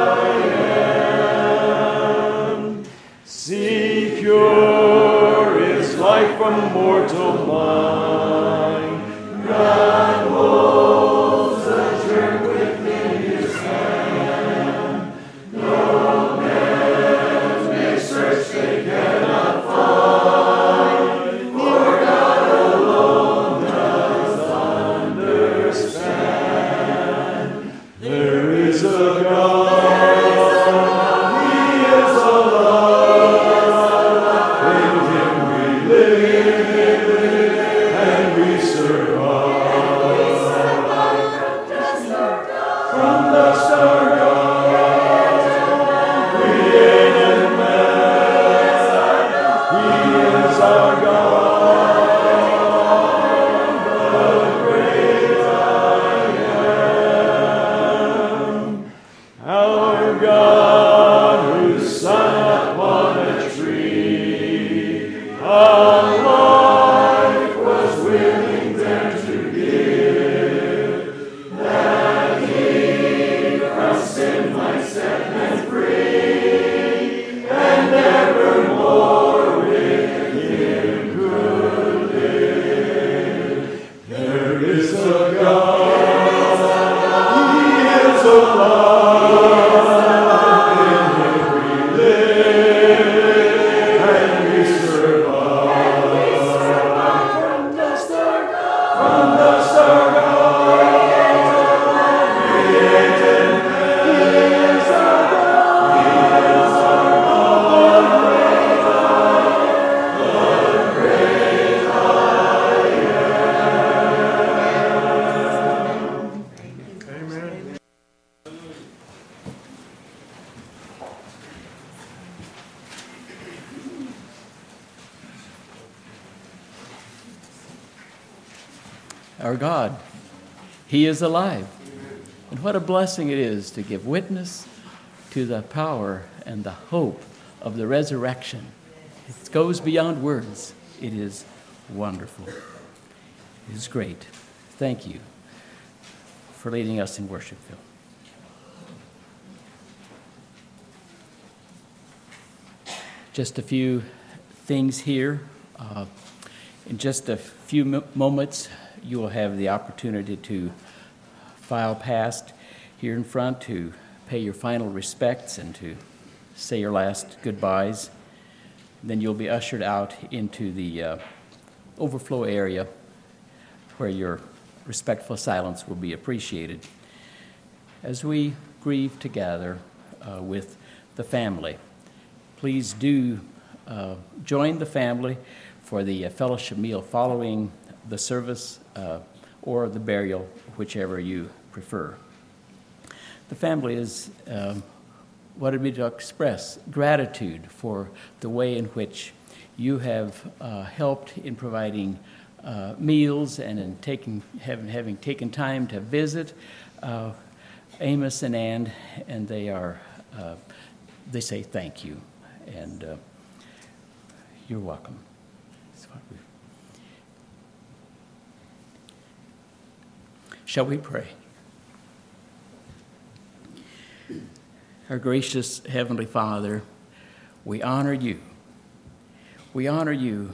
I am. See, pure is life from mortal mind. God holds the germ within his hand. No man may search, they cannot find. For God alone does understand. There is a God. He is alive. In him we live and we survive. From dust our God created man. He is our God, the great I am. Our God who sat upon a tree, our life was willing then to give, that he from sin might set men free, and evermore with him could live. There is a God, he is alive, in him we live and we survive. From dust our God, from dust our God created man. He is our God, he is our God, the great I am. Amen. Our God, He is alive. And what a blessing it is to give witness to the power and the hope of the resurrection. It goes beyond words. It is wonderful. It is great. Thank you for leading us in worship, Phil. Just a few things here. Uh, in just a few mo- moments, you will have the opportunity to file past here in front to pay your final respects and to say your last goodbyes. Then you'll be ushered out into the uh, overflow area where your respectful silence will be appreciated as we grieve together uh, with the family. Please do uh, join the family for the uh, fellowship meal following the service uh, or the burial, whichever you prefer. The family is um, wanted me to express gratitude for the way in which you have uh, helped in providing uh, meals and in taking having, having taken time to visit uh, Amos and Ann, and they are uh, they say thank you, and uh, you're welcome. That's what we- Shall we pray? Our gracious Heavenly Father, we honor you. We honor you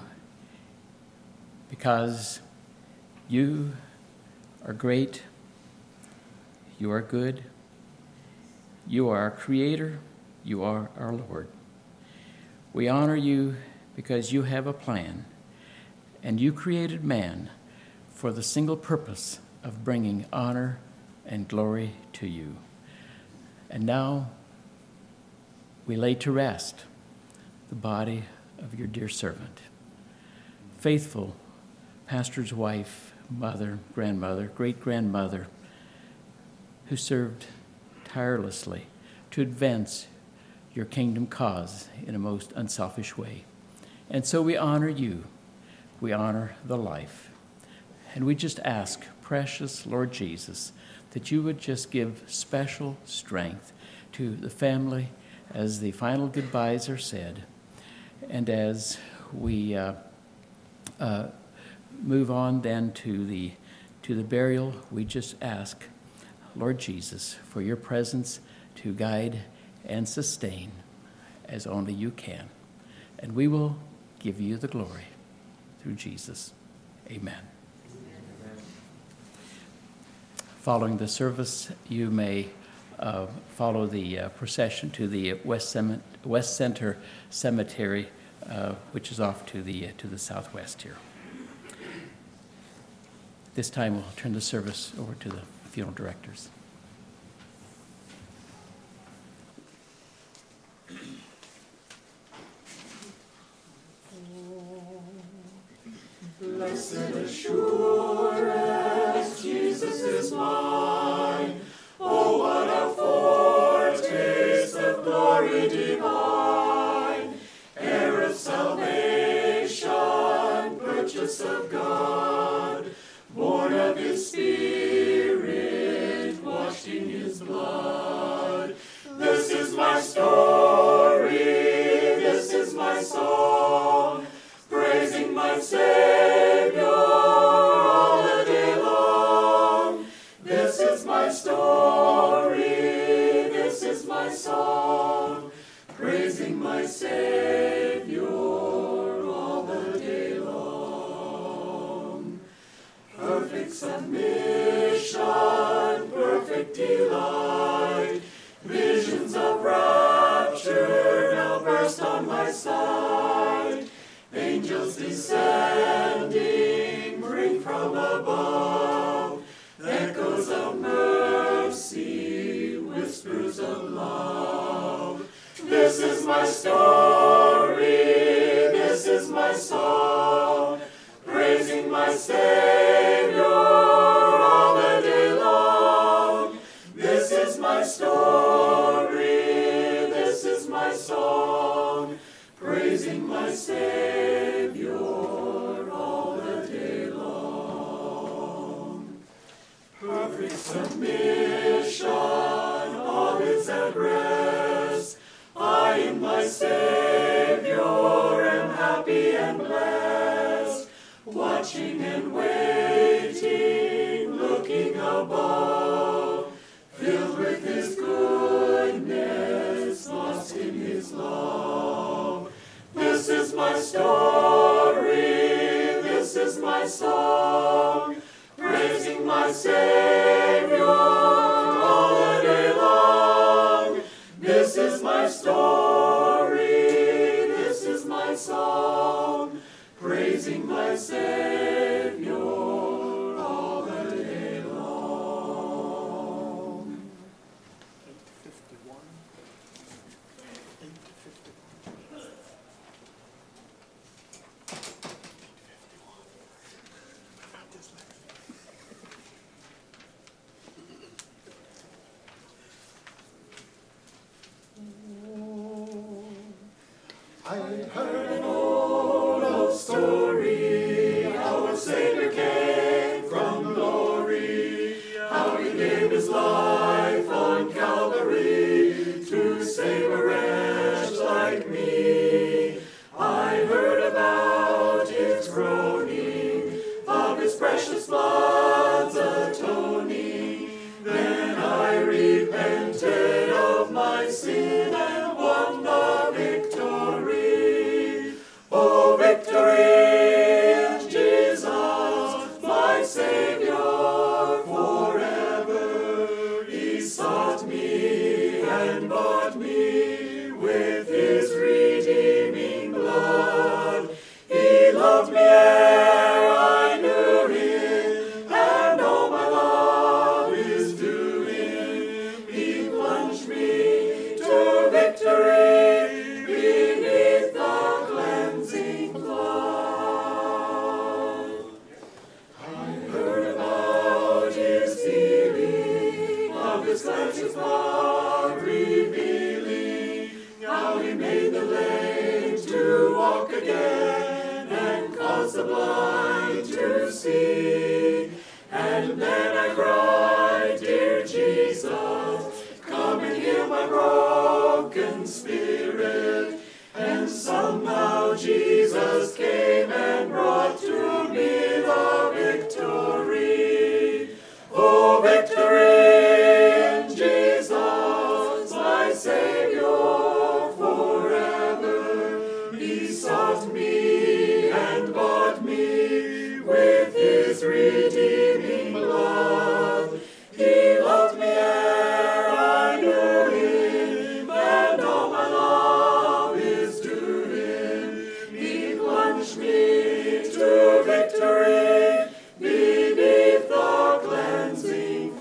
because you are great, you are good, you are our Creator, you are our Lord. We honor you because you have a plan, and you created man for the single purpose of bringing honor and glory to you. And now we lay to rest the body of your dear servant, faithful pastor's wife, mother, grandmother, great-grandmother, who served tirelessly to advance your kingdom cause in a most unselfish way. And so we honor you. We honor the life. And we just ask, precious Lord Jesus, that you would just give special strength to the family as the final goodbyes are said. And as we uh, uh, move on then to the, to the burial, we just ask, Lord Jesus, for your presence to guide and sustain as only you can. And we will give you the glory through Jesus. Amen. Following the service, you may uh, follow the uh, procession to the West, Cem- West Center Cemetery, uh, which is off to the, uh, to the southwest here. This time we'll turn the service over to the funeral directors. Blessed assurance, Jesus is mine. Oh, what a foretaste of glory divine. Heir of salvation, purchase of God, born of his Spirit, washed in his blood. This is my story, this is my song, praising my Savior all the day long. This is my story, this is my song, praising my Savior all the day long. Perfect submission, perfect delight, visions of rapture now burst on my sight. Angels descending bring from above echoes of mercy, whispers of love. This is my story, this is my song, praising my Savior all the day long. This is my story, this is my song, praising my Savior all the day long. Perfect submission, all is at rest. I in my Savior am happy and blessed, watching and waiting, looking above, filled with his goodness, lost in his love. This is my story, this is my song, praising my Savior all the day long. This is my story, this is my song, praising my Savior all the day long. I heard an old, old story, how a Savior came from glory, how he gave his life on Calvary to save a wretch like me. I heard about his groaning, of his precious blood's atoning. Then I repented of my sin and won the victory. And then I cried, dear Jesus, come and heal my broken spirit. And somehow Jesus came and brought to me the victory. Oh, victory in Jesus, my Savior forever. He sought me and bought me with his redeeming blood. He loved me ere I knew him, and all my love is due him. He plunged me to victory beneath the cleansing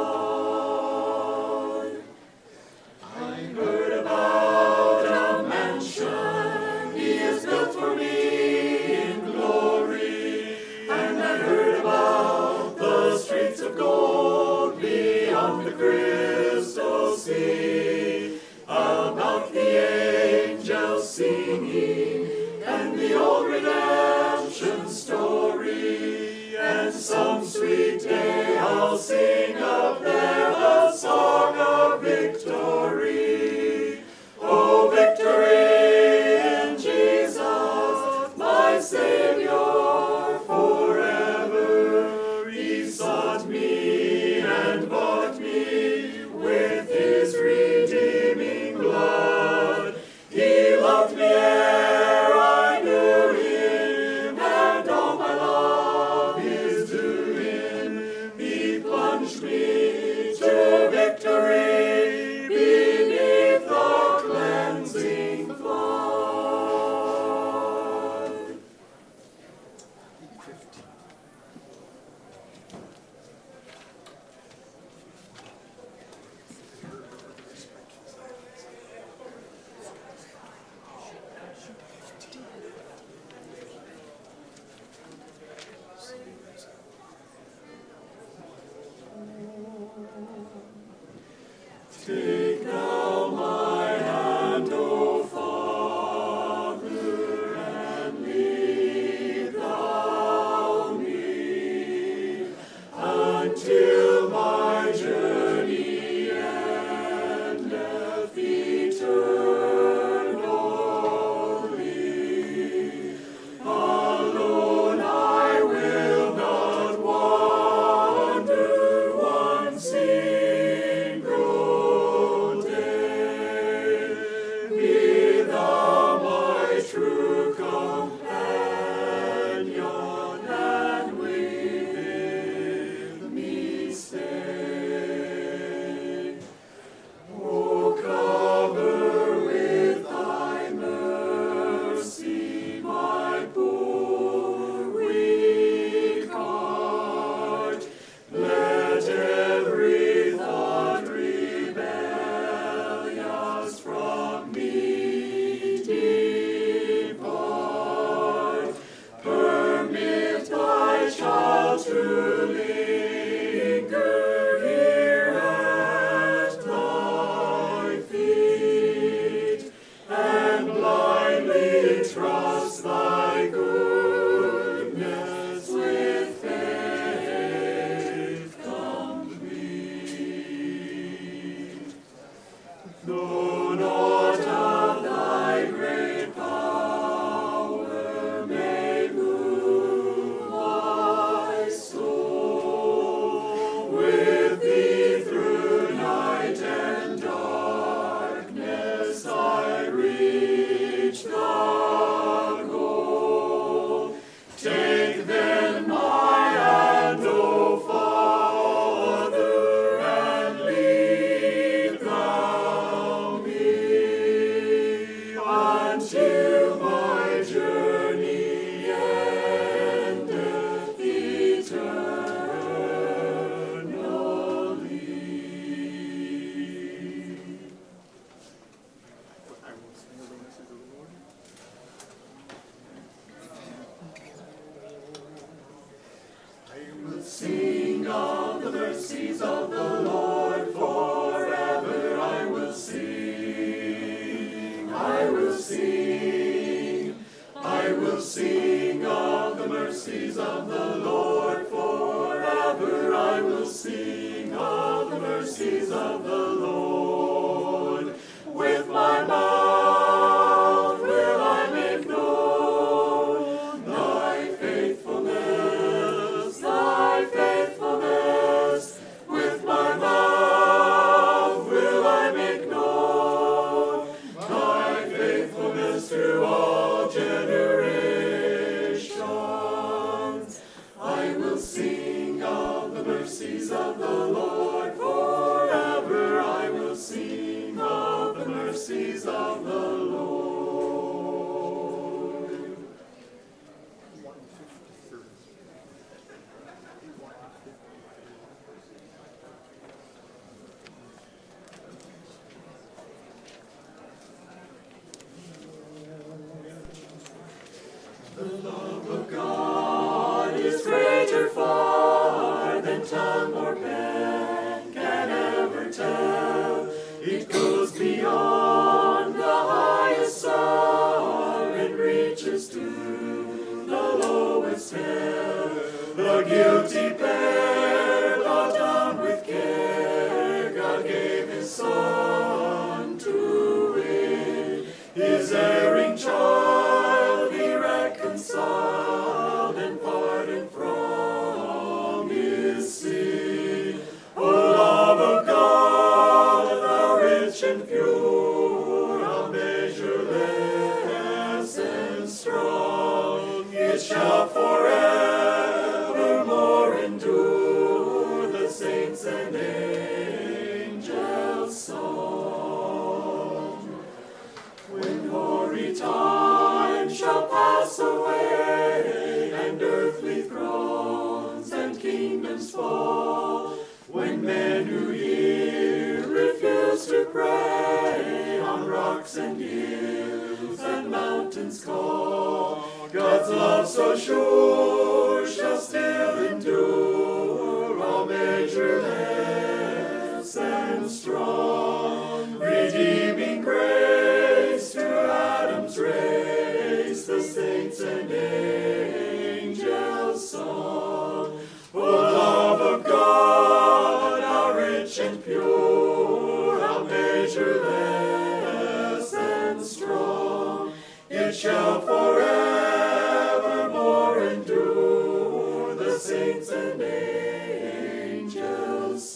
flood. I heard about a mansion he has built for me in glory, and I heard about the streets of gold beyond the crystal sea, about the angels singing and the old redemption story. And some sweet day I'll sing up there the song of victory. Oh, victory in Jesus, my Savior forever. He sought me and bought me with his redeeming blood. He loved me ere I knew him, and all my love is due him. He plunged me to victory beneath the cleansing flood. Take now my hand, O Father, and lead thou me until my journey endeth eternally. Alone I will not wander one single day. Be thou my true companion, and with me stay. O cover with thy mercy my poor weak heart. Let every thought rebellious from me depart. Permit thy child to linger here at thy feet, and blindly trust thy goodness with faith complete. Though naught of thy great power may move my soul, with thee through night and darkness I reach the goal. Take then my hand, O Father, and lead thou me until my journey endeth eternally. I will sing of the mercies of the Lord forever. I will sing, I will sing, I will sing of the mercies of the Lord forever. sing of the mercies of the Lord. With my mouth will I make known thy faithfulness, thy faithfulness. With my mouth will I make known thy faithfulness to all generations. I will sing of the mercies of the Lord forever. I will sing of the mercies of the Lord. The love of God is greater far than tongue or pen can ever tell. It goes beyond the highest star and reaches to the lowest hell. The guilty pair bowed down with care. God gave his Son to win his erring child, be reconciled and pardoned from his sin. O love of God, how rich and pure, how measureless and strong, it shall forevermore endure the saints and angels' song. When hoary time shall pass away, and earthly thrones and kingdoms fall, when men who hear refuse to pray, on rocks and hills and mountains call, God's love so sure shall still endure, all measureless and strong, redeeming grace to Adam's race, the saints and angels' song. O love of God, how rich and pure, how measureless and strong, it shall forevermore endure the saints and angels'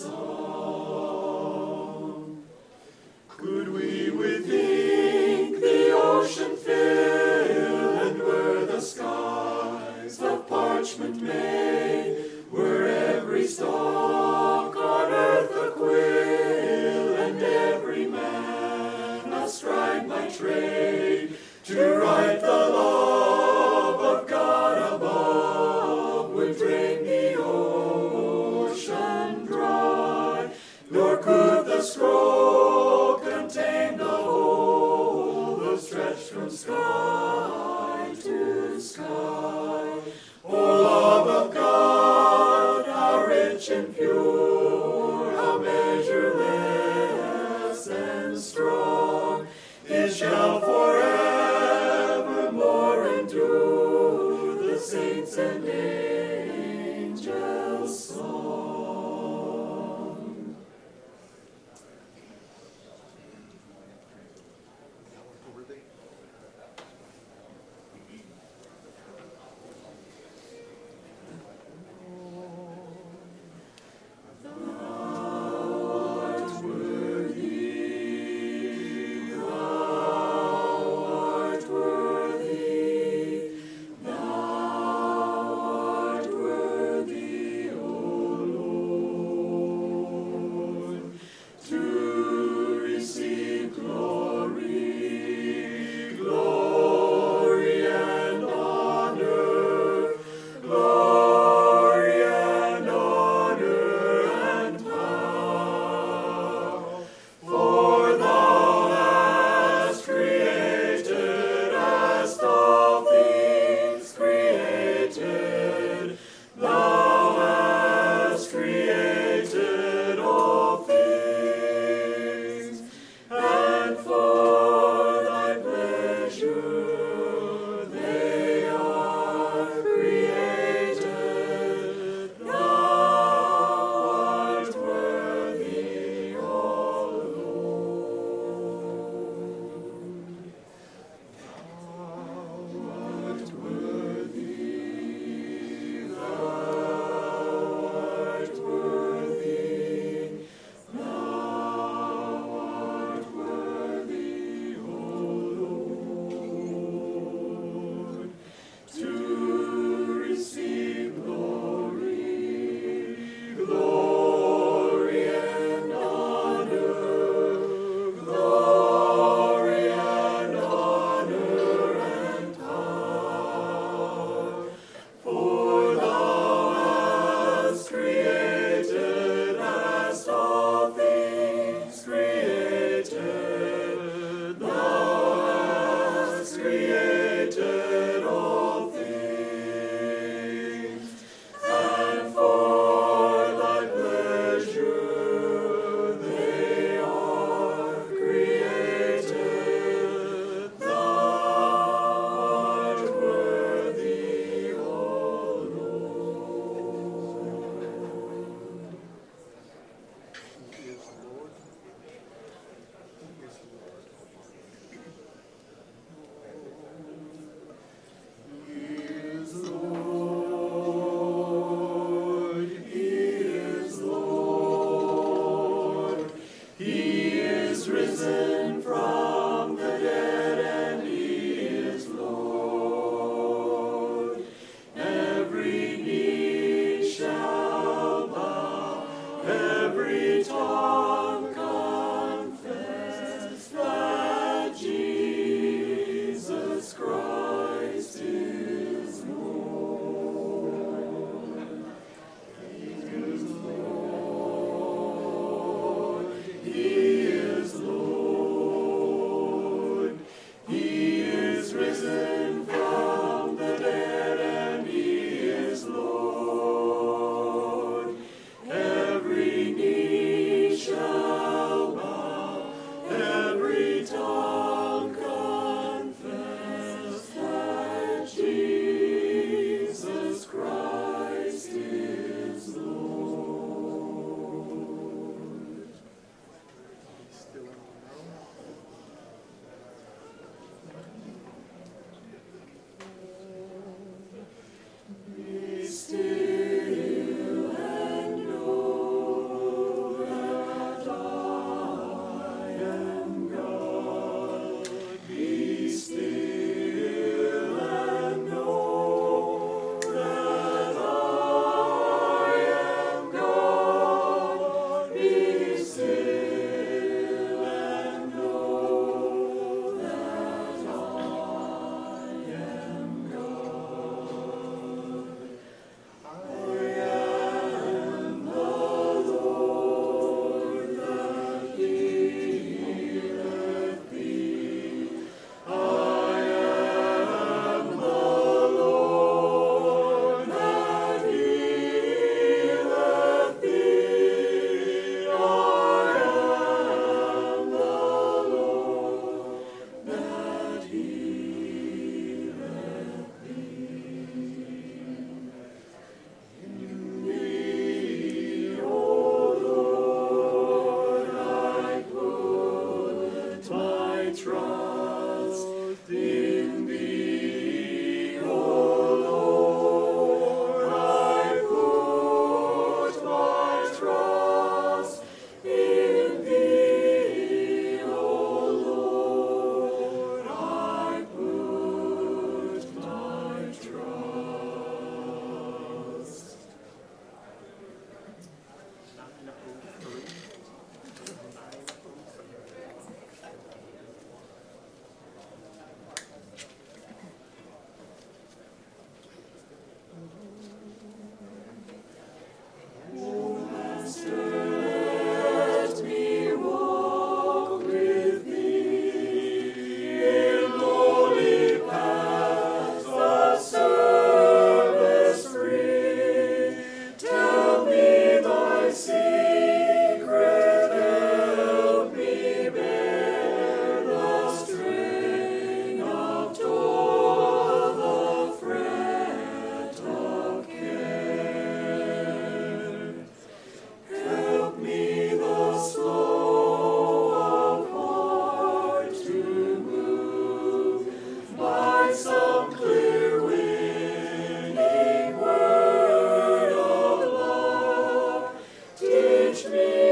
song. Could we with ink the ocean fill, and were the skies of parchment made, were every stalk on earth a quill, and every man a scribe by trade, to write the love of God above would drain the ocean dry, nor could the scroll contain the whole that stretched from sky to sky. O love of God, how rich and pure, how measureless and strong, it shall forevermore endure the saints and angels' song. Thou art worthy, teach me